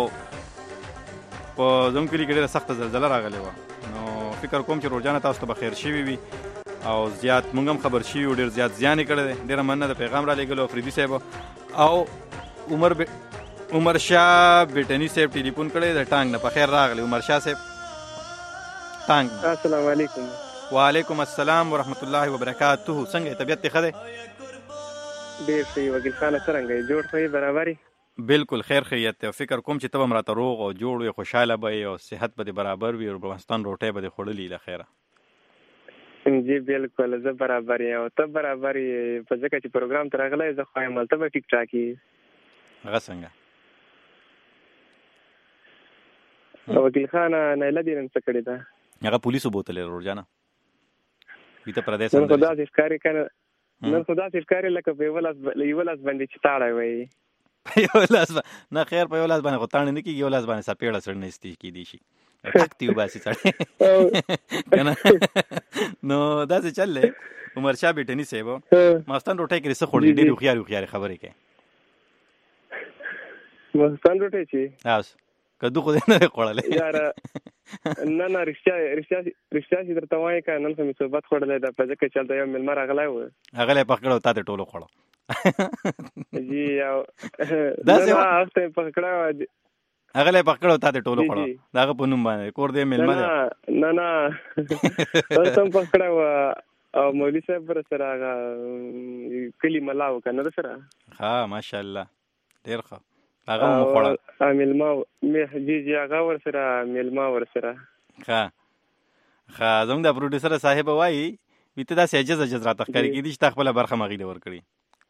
په زموږ کلي کې ډېره سخته زلزله راغلې وه نو فکر کوم چې روزانه تاسو ته به خیر شوي وي او زیات مونږ هم خبر شوي وو ډېر زیات زیان یې کړی دی ډېره مننه د پیغام را لېږلو افریدي صاحب او عمر ب... عمر شاه بیٹنی صاحب ټلیفون کړی د ټانګ نه په خیر راغلی عمر شاه صاحب ټانګ السلام علیکم وعلیکم السلام ورحمت الله وبرکاته څنګه طبیعت ښه دی ډېر ښه وکیل خانه څرنګه یې جوړ ښه برابر بالکل خیر خیریت دی فکر کوم چې ته به هم راته روغ او جوړ وي خوشحاله به یې او صحت به دې برابر وي او افغانستان روټۍ به دې خوړلي له خیره جی بالکل زه برابر یم او ته برابر یې په ځکه چې پروګرام ته راغلی زه خو یم هلته به ټیک ټاک یې هغه څنګه وکیل خانه نایله دې نن څه کړې ده هغه پولیسو بوتلې روزانه وي ته پردی نن خو داسې ښکاري که نه نن خو داسې ښکاري لکه په یوه لاس یوه لاس باندې چې تاړی وایي په یو لاس نه خیر په یو لاس باندې خو تاړې نه کېږي یو لاس باندې سپېړه سړی نه ایستې کېدی شي ټک دې وباسي سړی که نه نو داسې چل دی عمر شاه بیټني صاحب ماستان روټۍ کې څه خوړلي ډېرې هوښیارې هوښیارې خبرې کوي ماستان روټۍ چې اوس کدو خو دې نه خوړلې یاره نه نه رښتیا رښتیا رښتیا چې درته وایم که نن خو مې صحبت خوړلی ده په ځکه چې هلته یو مېلمه راغلی و هغه له پخ کړو تا ته ټولو خوړو جی یو داسې وخت یې پخ کړی هغه له پخ کړو تا ته ټولو خوړو د هغه په نوم باندې کور دې مېلمه دی نه نه تاسو هم پخ کړی و او مولوي صاحب ور سره هغه کلي ملا و که نه ده سره ها ماشاءالله ډېر ښه هغه هم وخوړه مېلمه جی جی هغه ور سره مېلمه ور سره ښه ښه زموږ د پروډیوسر صاحب وایي وي ته داسې عجز عجز راته ښکاري کېدي چې تا خپله برخه مغې له ورکړي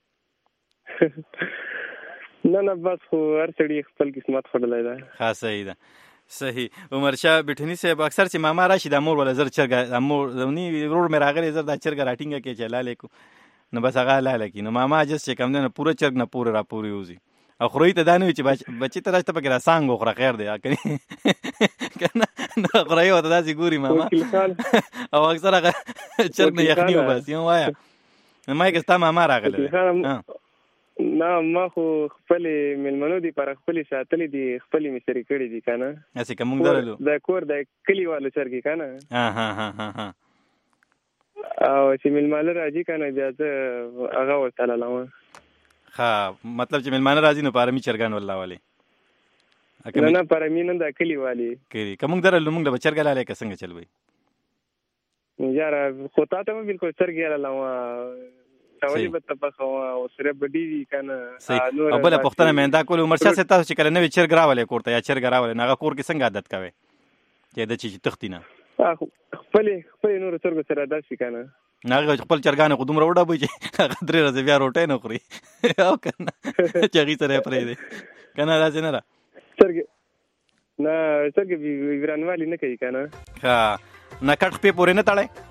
نه نه بس خو هر سړي خپل قسمت خوړلی ده ښه صحیح ده صحیح عمر شاه بټني صاحب اکثر چې ماما راشي د مور ولا زر چرګه د مور زمني ورور مې راغلی زر دا چرګه راټینګه کې چې لاله کو نو بس هغه لاله کې نو ماما جس چې کم نه پوره چرګ نه پوره را پوری وزي او خوري ته دانوي چې بچی ته راشته پکې را سانګ خو خیر دی کني کنه نو خوري وته داسې ګوري ماما او اکثر هغه چرګ نه یخني وبس یو وایا ما کې ستا ماما راغله نه ما خو خپلې مېلمنو دي پر خپلې ساتلې دي خپلې مې سرې کړي دي که نه هسې که موږ درلو د کور د کلیوالو چرګې که نه ها ها ها ها او چې مېلمانه راځي که نه بیا زه هغه ورته لاله وم ښه مطلب چې مېلمانه راځي نو په ارمي چرګان ولله والې نه نه په ارمي نه د کلیوالې کلي که موږ درلو موږ له به چرګه لالی که څنګه چل وی یاره خو تا ته به بلکل چرګې لاله وه تاولې به ته پخوه او سره به ډېري که نه او بله پوښتنه مې دا کول عمر شاه صاحب تاسو چې کله نوې چرګ راولئ کور ته یا چرګه راولئ نو هغه کور کې څنګه عادت کوئ چې د چې تښتي نه خپلې خپلې نورو چرګو سره عادت شي که نه نو هغې خپل چرګانې خو دومره وډبوي چې هغه درې ورځې بیا روټۍ نه خوري او که نه چې هغې سره یې پرېږدي که نه داسې نه ده چرګې نه چرګې ورانوالي نه کوي که نه ښه نه کټ خپې پورې نه تړئ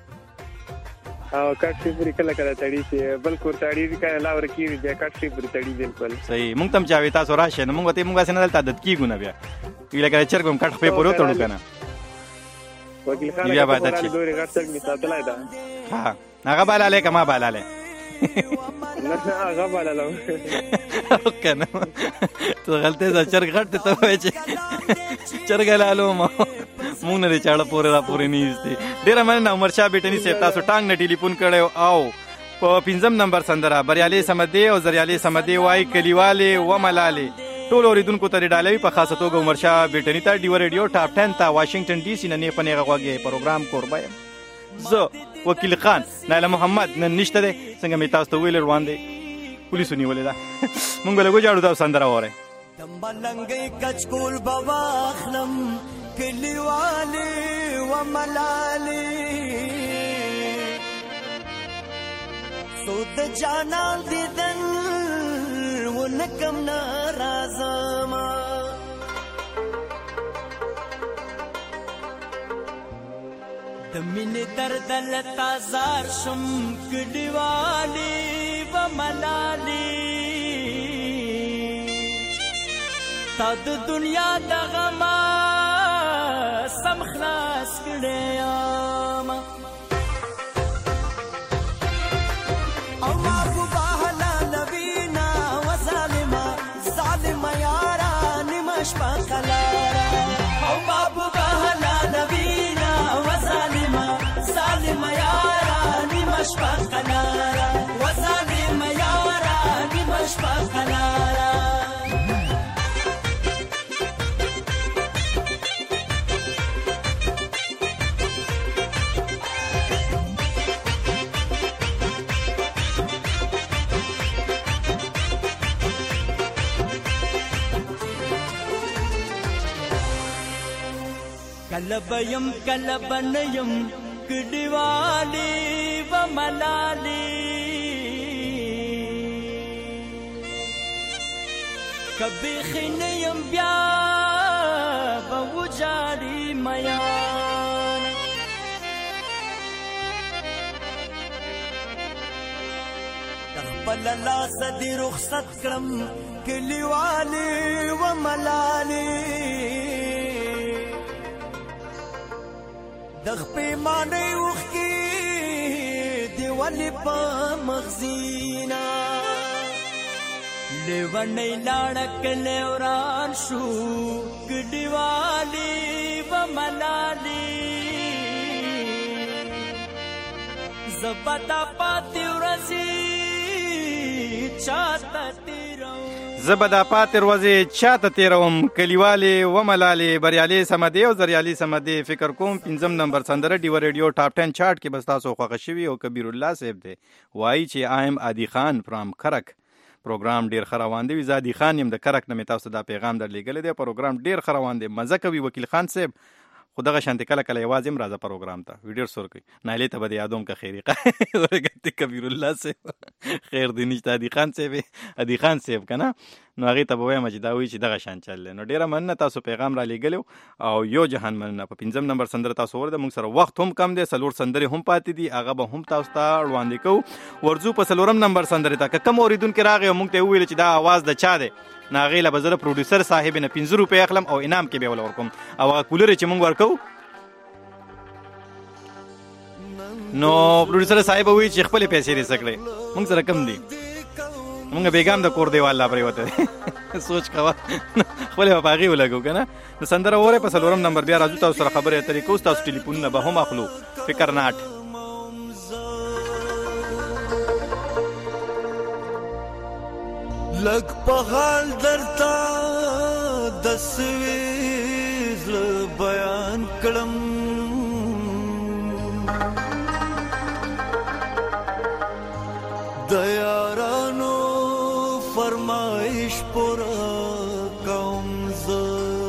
او کټ شي پوری کله کله تړي چې بل کور تړي کنه لا ور کیږي بیا کټ شي پوری تړي بالکل صحیح مونږ تم چاوي تاسو راشه نو مونږ ته مونږه سن دلته عادت کیږو نه بیا ویل کله چرګم کټ په پورو تړو کنه وکیل خان بیا باید چې دوی غټ چرګ می ساتلای دا ها هغه بالاله کما بالاله نه هغه بالاله کنه ته غلطه ز چرګ غټ ته وای چې چرګ لالو ما مونږ نه چاړه پورې را پورې نیسته ډیر مننه عمر شاه بټنی صاحب تاسو ټانګ نه ټلیفون کړو او په پنځم نمبر سندره بریالي سمدي او زریالي سمدي وای کلیوالي و ملالي ټول اوریدونکو ته ډالوي په خاصه توګه عمر شاه بټنی ته ډیو ریډیو ټاپ ټن ته واشنگټن ډي سي نه پنه غوږی پروګرام کوربایم زه وکیل خان نایله محمد نن نشته ده څنګه می تاسو ته ویل روان دي پولیسو نیولې ده مونږ له ګوجاړو دا سندره وره دمبلنګي کچکول بواخلم کلیوالی و ملالی سود جانان دیدن و نکم نرازما دمین درد لتازار شم کلیوالی و ملالی تا د دنیا د غما سم خلاص کړی یم او محبوبه هلا نبینا و ظالمه ظالمه یارا نیمه شپه قلاره او محبوبه هلا نبینا و ظالمه ظالمه یارا نیمه شپه قلاره و ظالمه یارا نیمه شپه قلاره کلب یم کلب نیم کډیوالی و ملالی کبی خینیم بیا بوجاری میان تخبل لاس دی رخصت کرم کلیوالی و ملالی دغ پیمانه وخی دیوالی پا مغزینا لیونی لاړه کلی وران شو ګډیوالي به ملالي زبدا پاتې ورځې چاته تیروم زه به دا پاتې ورځې چاته تیروم کلیوالې وملالې بریالي سمدې او زریالي سمدې فکر کوم پنځم نمبر سندره ډیوه ریډیو ټاپ ټن چارټ کې به ستاسو خوښه شوي او کبیر الله صاحب دی وایي چې آیم عادي خان فرام کرک پروګرام ډیر ښه روان دی وي زه عادي خان یم د کرک نه مې تاسو دا پیغام در لیږلی دی پروګرام ډیر ښه روان دی مزه کوي وکیل خان صاحب خو دغه شانتې کله کله یوازې هم راځه پروګرام ته وي ډېر سور کوي نایلې ته به د یادوم که خیریقه ورګتې کبیر الله صاحب خیر دی نشته عادي خان صاحب عادي خان صاحب که نه نو هغې ته به وایم چې دا وایي چې دغه شان چل دی نو ډېره مننه تاسو پیغام را لیږلی او یو جهان مننه په پنځم نمبر سندره تاسو ورده موږ سره وخت هم کم دی څلور سندرې هم پاتې دي هغه به هم تاسو ته وړاندې کوو ورځو په څلورم نمبر سندرې ته که کوم اورېدونکی راغی او موږ ته یې وویل چې دا اواز د چا دی نو هغې له به زه د پروډیوسر صاحب نه پنځه روپۍ اخلم او انعام کې به یې وله ورکوم او هغه کولر چې موږ ورکوو نو پروډیوسر صاحب وایي چې خپلې پیسې دې څه کړې موږ سره کم دي موږ بیګام د کور دیوال لا پرېوتی دی سوچ کوه خپلې به په هغې ولګو که نه نو سندره وورئ په څلورم نمبر بیا راځو تاسو سره خبرې اترې کوو ستاسو ټلیفونونه به هم اخلو فکر ناټ لږ په حال درته د سوي زړه بیان کړم د یارانو فرمایش پوره کوم زه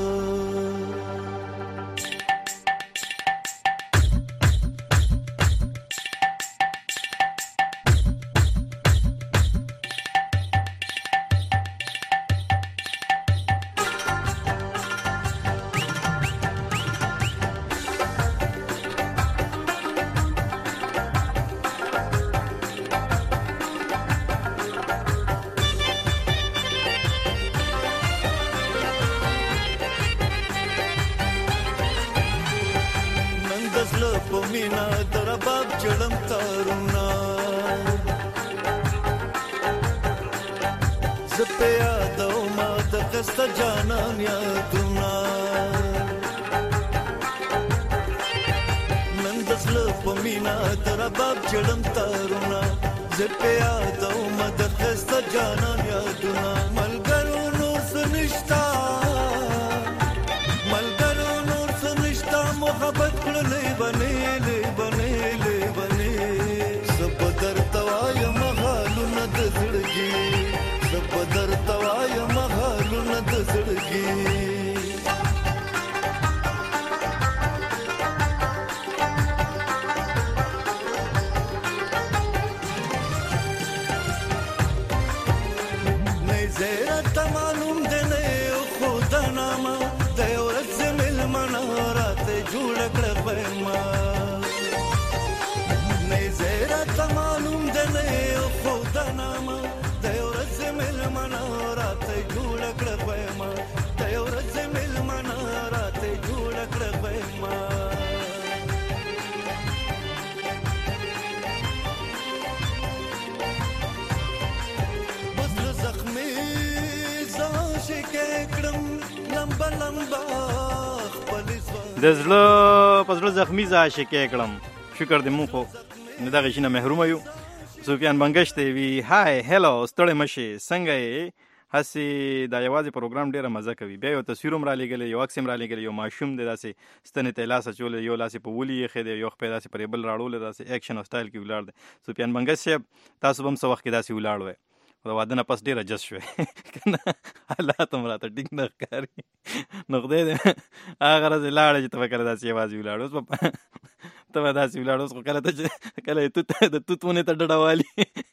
د زړه په زړه زخمي زه عاشقې کړم شکر دې مونږ خو د دغې شي نه محرومه یو سفیان بنګش دی وي های هلو ستړی مه شې څنګه یې هسې دا یوازې پروګرام ډېره مزه کوي بیا یو تصویر هم رالیږلی یو عکس هم رالیږلی یو ماشوم دی داسې ستنې ته یې لاس اچولی یو لاس یې په ولي ایښی دی یو خپې داسې پرې بل راړولی داسې ایکشن او سټایل کې ولاړ دی سفیان بنګش صاحب تاسو به هم څه وخت کې داسې ولاړ وی د واده نه پس ډېره جس شوی که نه حالات هم راته ټینګ نه ښکاري نو خدای دې هغه ورځ یې لاړه چې ته به کله داسې یوازې ولاړ اوس به ته به داسې ولاړ اوس خو کله ته چې کله یې توت د توت ونې ته ډډه والي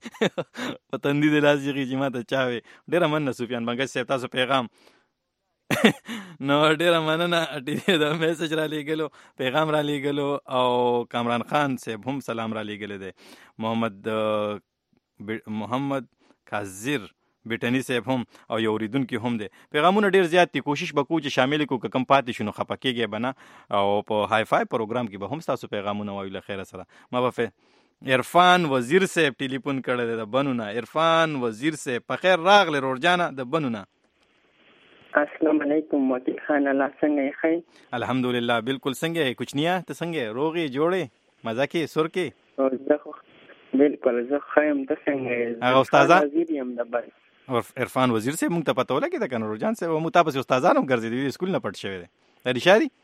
په تندي دې لاس یېغي چې ما ته چا وې ډېره مننه سفیان بنګش صاحب تاسو پیغام نو ډېره مننه ډېر د میسج را لیږلو پیغام را لیږلو او کامران خان صاحب هم سلام را لیږلی دی محمد محمد کاظر بیٹنی صاحب هم او یو اوریدونکي هم دی پیغامونه ډېر زیات دي کوشش به کوو چې شامل کړو که کم پاتې شو نو خفه کېږئ به نه او په های فای پروګرام کې به هم ستاسو پیغامونه وایو له خیره سره ما به عرفان وزیر صاحب ټلیفون کړی دی د بنونه. عرفان وزیر صاحب په خیر راغلی روړجانه د بنونه. السلام علیکم وکیل خان، الله څنګه یې ښه؟ الحمدلله بالکل. څنګه یې کوچنیه؟ ته څنګه یې؟ روغ یې جوړې مزه کې سور کې؟ زه خو بالکل زه ښه یم. ته څنګه یې؟ هغه استاده وزیر یم د بل عرفان وزیر صاحب موږ ته پته ولګېده که نه روړجان صاحب موږ تا پسې استادان هم ګرځېدي سکول نه پټ شوی دی. دا رښتیا دي؟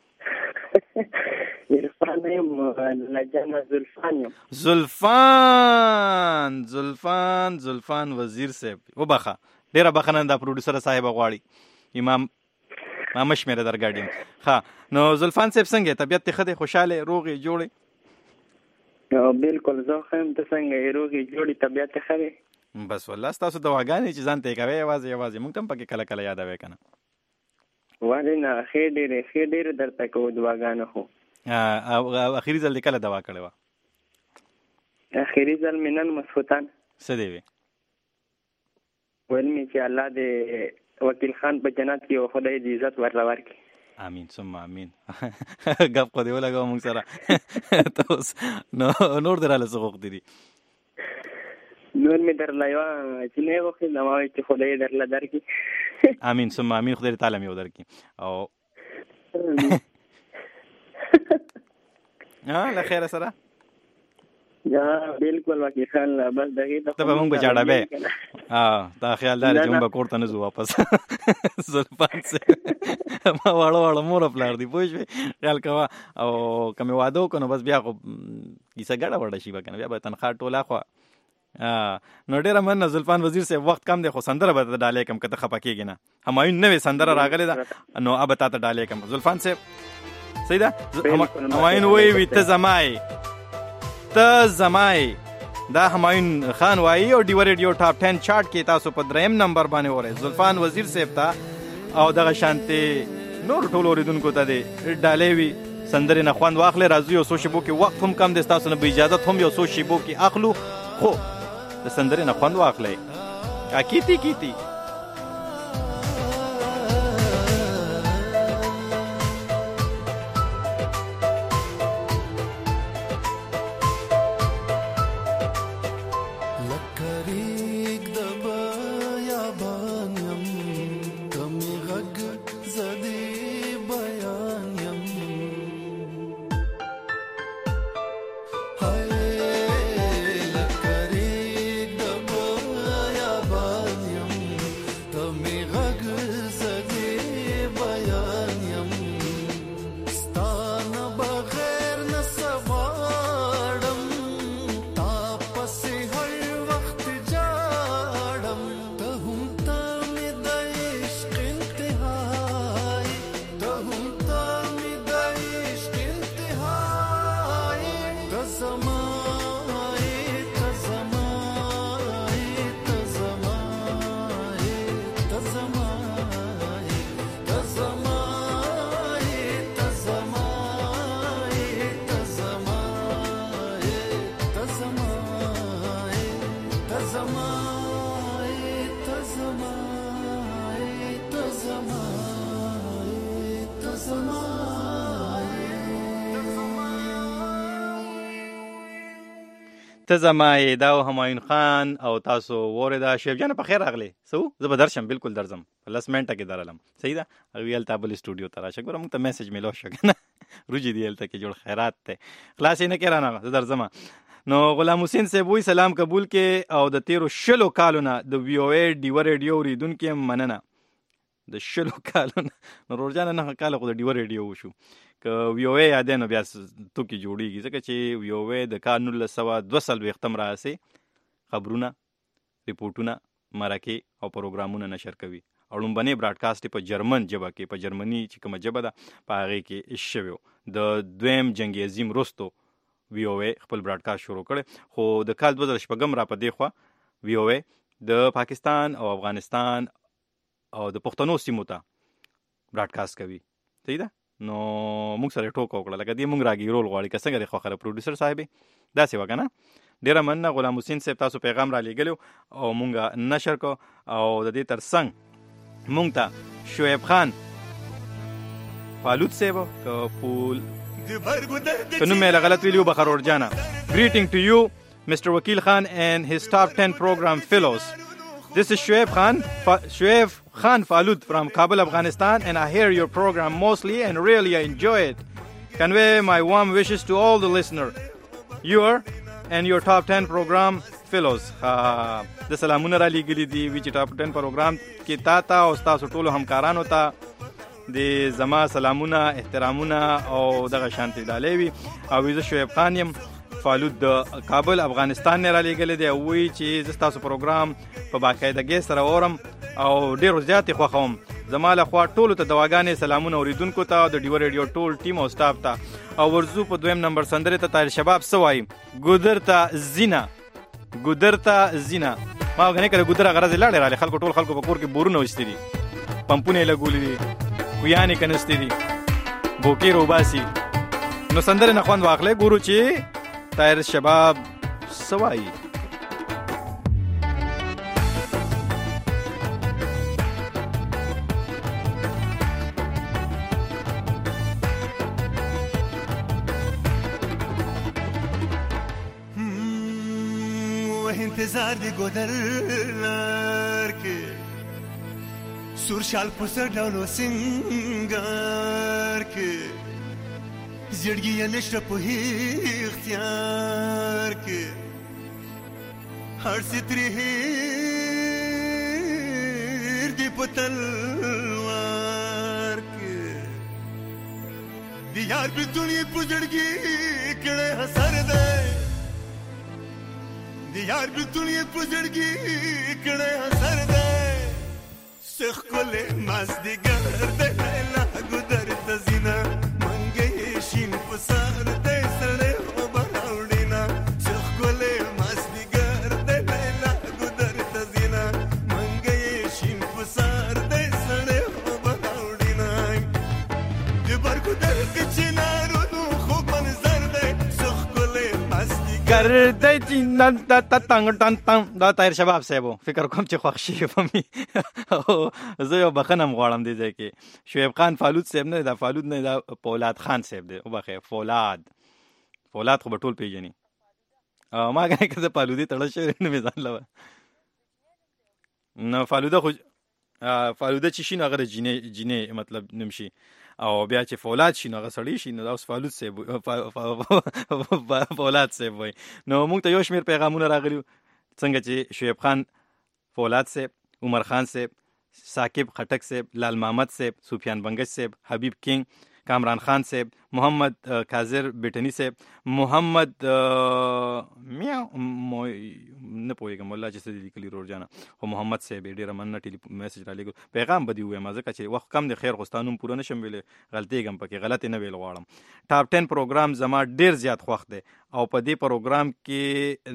عرفان یم لجنه زلفان یم. زلفان زلفان زلفان وزیر صاحب وبخه ډېره بخښنه دا پروډوسر صاحب غواړي امام ما شمېره در ګاډیم. ښه نو زلفان صاحب څنګه طبیعت دې ښه دی؟ خوشحاله روغې جوړې؟ بالکل زه ښه یم. ته څنګه یې؟ روغې جوړې طبیعت دې ښه دی؟ بس والله ستاسو دواګانې چې ځان ته یې کوئ یوازې یوازې موږ ته هم پکې کله کله یادوئ که نه؟ ولې نه ښې ډېرې ښې ډېرې درته کوو دواګانې. خو اخري ځل دې کله دوا کړې وه؟ اخري ځل مې نن مسخوتان. څه دی وې؟ ویل مې چې الله دې وکیل خان په جنت کې او خدای دې عزت ورله ورکړي. امین ثم امین. ګپ خو دې ولګوه موږ سره. ته اوس نور دې راله څه غوښتي دي؟ نور مې درله یوه چینی غوښتې ده، ما وایي چې خدای یې درله درکړي. امین ثم امین. خدای دې تعالی مې ودرکړي. او له خیره سره بالکل وکیل خان بس دغې ته به مونږ به چاړبې دا خیال دا چې مونږ به کور ته نه ځو واپس. زلفان صاحب ما واړه واړه مور پلار دي پوه شوې خیال کوه. او که مې واده وکړو نو بس بیا خو کیسه ګډه وډه شي به که نه، بیا به تنخوا ټوله خوا. نو ډېره مننه زلفان وزیر صاحب. وخت کم دی خو سندره به ته ډالۍ کړم که ته خفه کېږې نه. همایون نوې سندره راغلې ده نو اب تا ته ډالۍ کړم. زلفان صاحب صحیح ده؟ همایون وایي وي ته زمای ته زمای. دا همایون خان وایي او ډیوه ریډیو ټاپ ټین چارټ کې تاسو په دریم نمبر باندې اورئ زلفان وزیر صاحب ته. او دغه شانتې نور ټولو اورېدونکو ته دې ډالۍ وي سندرې نه خوند واخلئ. راځو یو څو شیبو کې وخت هم کم دی ستاسو نه به اجازت هم یو څو شیبو کې اخلو، خو د سندرې نه خوند واخلئ. کیتی کیتی ته زمای. دا همایون خان او تاسو وریدا. شیف جان په خیر راغلی. سو زه به درشم بالکل درځم په لس منټه کې درالم. صحیح ده؟ او هلته بل اسټوډیو ته راشه. ګوره موږ ته میسج میلو شو که نه روجي دی هلته کې جوړ خیرات دی خلاص یې نه کې رانه زه درځم. نو غلام حسین صاحب وایي سلام قبول کې او د تیرو شلو کالو نه د وی او اے ډیوه ریډیو اورېدونکي یم مننه. د شلو کالو نه نو روړجانه نهه کاله خو د ډیوه ریډیو وشو. که وی او اے یادې نو بیا توکي جوړېږي ځکه چې وی او اے د کال نولس سوه دوه څلوېښتم راهیسې خبرونه ریپورټونه مرکې او پروګرامونه نشر کوي. او لومبنۍ براډکاسټ په جرمن ژبه کې په جرمني چې کومه ژبه ده په هغې کې شوی و. د دویم جنګ عظیم وروستو وی او اے خپل براډکاسټ شروع کړی، خو د کال دوه زره شپږم را په دې خوا وی او اے د پاکستان او افغانستان او د پښتنو سیمو ته براډکاسټ کوي. صحیح ده؟ نو موږ سره ټوکه وکړه لکه دې موږ راګیرول غواړي که څنګه دی خوښه پروډوسر صاحبې داسې وه که نه. ډېره مننه غلام حسین صاحب تاسو پیغام را لیږلی او موږ نشر کو. او د دې تر څنګ موږ ته شعیب خان فالود صاحب که پول که نوم یې غلط ویلي و بخه روړجانه ګریټینګ ټو یو Mister Wakil Khan and his top ten program fellows. This is Shuaib Khan, Fa- Shuaib Khan Falud from Kabul, Afghanistan, and I hear your program mostly and really I enjoy it. Convey my warm wishes to all the listeners. Your and your top ten program fellows. د سلامونه را لېږلي دي وی چې ټاپ ټن پروګرام کې تا ته او ستاسو ټولو همکارانو ته د زما سلامونه احترامونه او دغه شانتې ډالۍ وي او زه شعیب خان یم فالود د کابل افغانستان نه را لېږلی دی او وایي چې زه ستاسو پروګرام په باقاعدګۍ سره اورم او ډېرو زیات یې خوښوم. زما له خوا ټولو ته دواګانې سلامونه اورېدونکو ته د ډیوه ریډیو ټول ټیم او سټاف ته او ورځو په دویم نمبر سندرې ته طاهر شباب څه وایي ګودر ته زینه ګودر ته زینه ما غنې کړه ګودر غرض لاړې رالی خلکو ټول خلکو په کور کې بورونه وستي دي پمپونه یې لګولي دي کویانې کنستې دي بوکې روباسي نو سندرې نه خوند واخلې ګورو چې طاهر شباب څه وایي. انتظار دی ګودر کې سور شال پسر ډولو سنگار کې زړګي نشته په اختیار کې هر ستري هیر دی په تلوار کې دی یار په دنیا په زړګي کړه حسر ده دی یار په دنیا په زړګي کړه حسر ده سخ کوله مازدیګر ده لا ګودر ته زینا منګې شین په سر ده سړې او باوډینا سخ کوله مازدیګر ده لا ګودر ته زینا منګې شین په سر ده سړې او باوډینا د برګو در کې چنارو نو خو منظر ده سخ کوله مازدیګر ګردې چینن تا تنګ تن تن دا طاهر شباب صاحب فکر کوم چې خوښ شي فمي زه یو بخنم غواړم دې ځای کې شعیب خان فالود صاحب نه دا فالود نه دا فولاد خان صاحب دی او بخې فولاد فولاد خو به ټول پیژني ما غواړم چې فالودي تړل شي نه مې ځان لوه نو فالوده خو فالوده چې شي نو هغه جینې جینې مطلب نمشي او بیا چې فولاد شي نو هغه سړی شي نو دا اوس فالود صاحب فولاد صاحب وایي. نو موږ ته یو شمېر پیغامونه راغلي څنګه چې شعیب خان فولاد صاحب عمر خان صاحب ثاقب خټک صاحب لال محمد صاحب سفیان بنگش صاحب حبیب کینگ کامران خان صاحب محمد کاظر بیٹنی صاحب محمد میاں نه پوهېږم والله چې څه دي لیکلي رور جانه خو محمد صاحب یې ډېره مننه ټیلی میسج رالیږو پیغام به دې ووایم ځکه چې وخت کم دی خیر خو ستا نوم پوره نشم ویلی غلطېږم پکې غلط یې نه ویل غواړم. ټاپ ټن پروګرام زما ډېر زیات خوښ دی او په دې پروګرام کې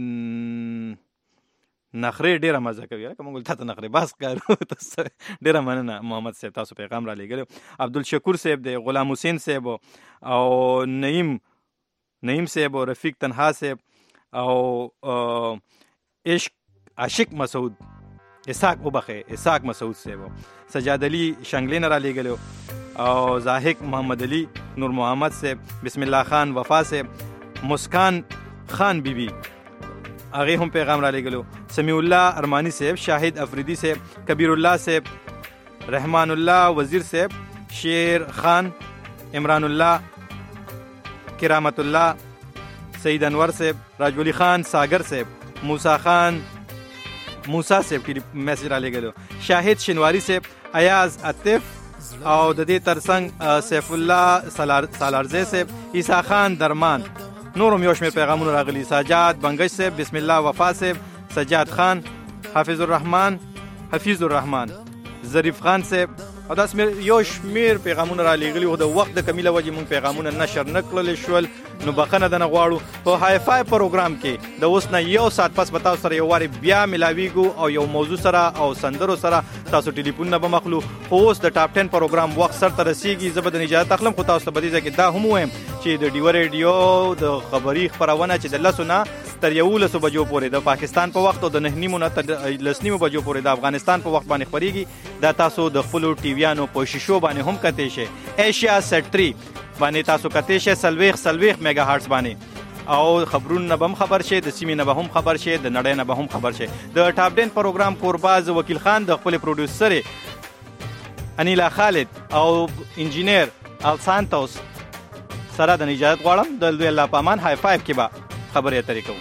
نخرې ډېره مزه کوي لکه موږ تا ته نخرې باز کارو ډېره مننه محمد صاحب تاسو پیغام را لېږلی. عبدالشکور صاحب دی غلام حسین صاحب او نعیم نعیم صاحب او رفیق تنها صاحب او عشق عاشق مسعود اسحاق وبخې اسحاق مسعود صاحب سجاد علي شنګلې نه را لېږلی او زاهق محمد علي نور محمد صاحب بسم الله خان وفا صاحب مسکان خان بی بی هغه هم پیغام را لېږلو سمیع الله ارمانی صاحب شاهد افریدی صاحب کبیر الله صاحب رحمان الله وزیر صاحب شیر خان عمران الله کرامت الله سید انور صاحب راجولی خان ساگر صاحب موسی خان موسی صاحب کی میسج را لېږلو شاهد شنواری صاحب ایاز عطف او د دې ترڅنګ سیف الله سالارزی صاحب عیسی خان درمان نورم یو شمېر پیغامونه راغلي سجاد بنگش صاحب بسم الله وفا صاحب سجاد خان حافظ الرحمن حفیظ الرحمن ظریف خان صاحب او دا یو شمېر پیغامونه را لېږلي خو د وخت د کمی له وجې موږ پیغامونه نشر نه کړلی شول نو بخښنه دنه غواړو. په های فای پروګرام کې د اوس نه یو ساعت پس به تاسو سره یو وارې بیا ملاویږو او یو موضوع سره او سندرو سره تاسو ټلیفونونه به مخلو. خو اوس د ټاپ ټن پروګرام وخت سرته رسیږي زه به د اجازت اخلم خو تاسو ته په دې ځای کې دا هم ووایم چې د ډیوه ریډیو د خبري خپرونه چې د لسو نه تر یولسو بجو پورې د پاکستان په وخت او د نهه نیمو نه تر لس نیمو بجو پورې د افغانستان په وخت باندې خپرېږي دا تاسو د خپلو ټیویانو په شیشو باندې هم کتی شئ ایشیا سټ تھری باندې تاسو کتی شئ څلوېښت څلوېښت میګا هارټس باندې او خبرونه به هم خبر شي، د سیمې نه به هم خبر شي، د نړۍ نه به هم خبر شي. د ټاپ ټین پروګرام کورباز وکیل خان د خپل پروډوسر انیلا خالد او انجینیر السانتوس سره د اجازه غواړم د دوی الله پامان های فایو کې به خبرې اترې کوو.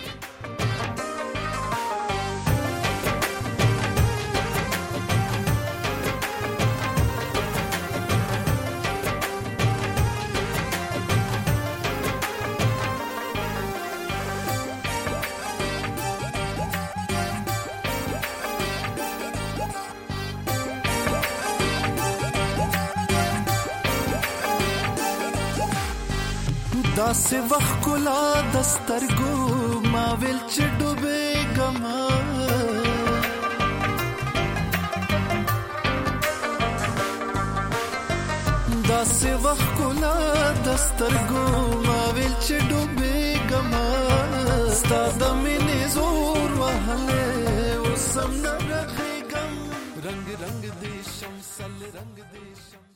داسې وخت کلا دسترګو ما ویل چې ډوبېږم داسې وخت کلا دسترګو ما ویل چې ډوبېږم ستا د مینې زور وهلی اوس هم نه رغېږم رنګ رنګ دې شمسل رنګ دې شمسل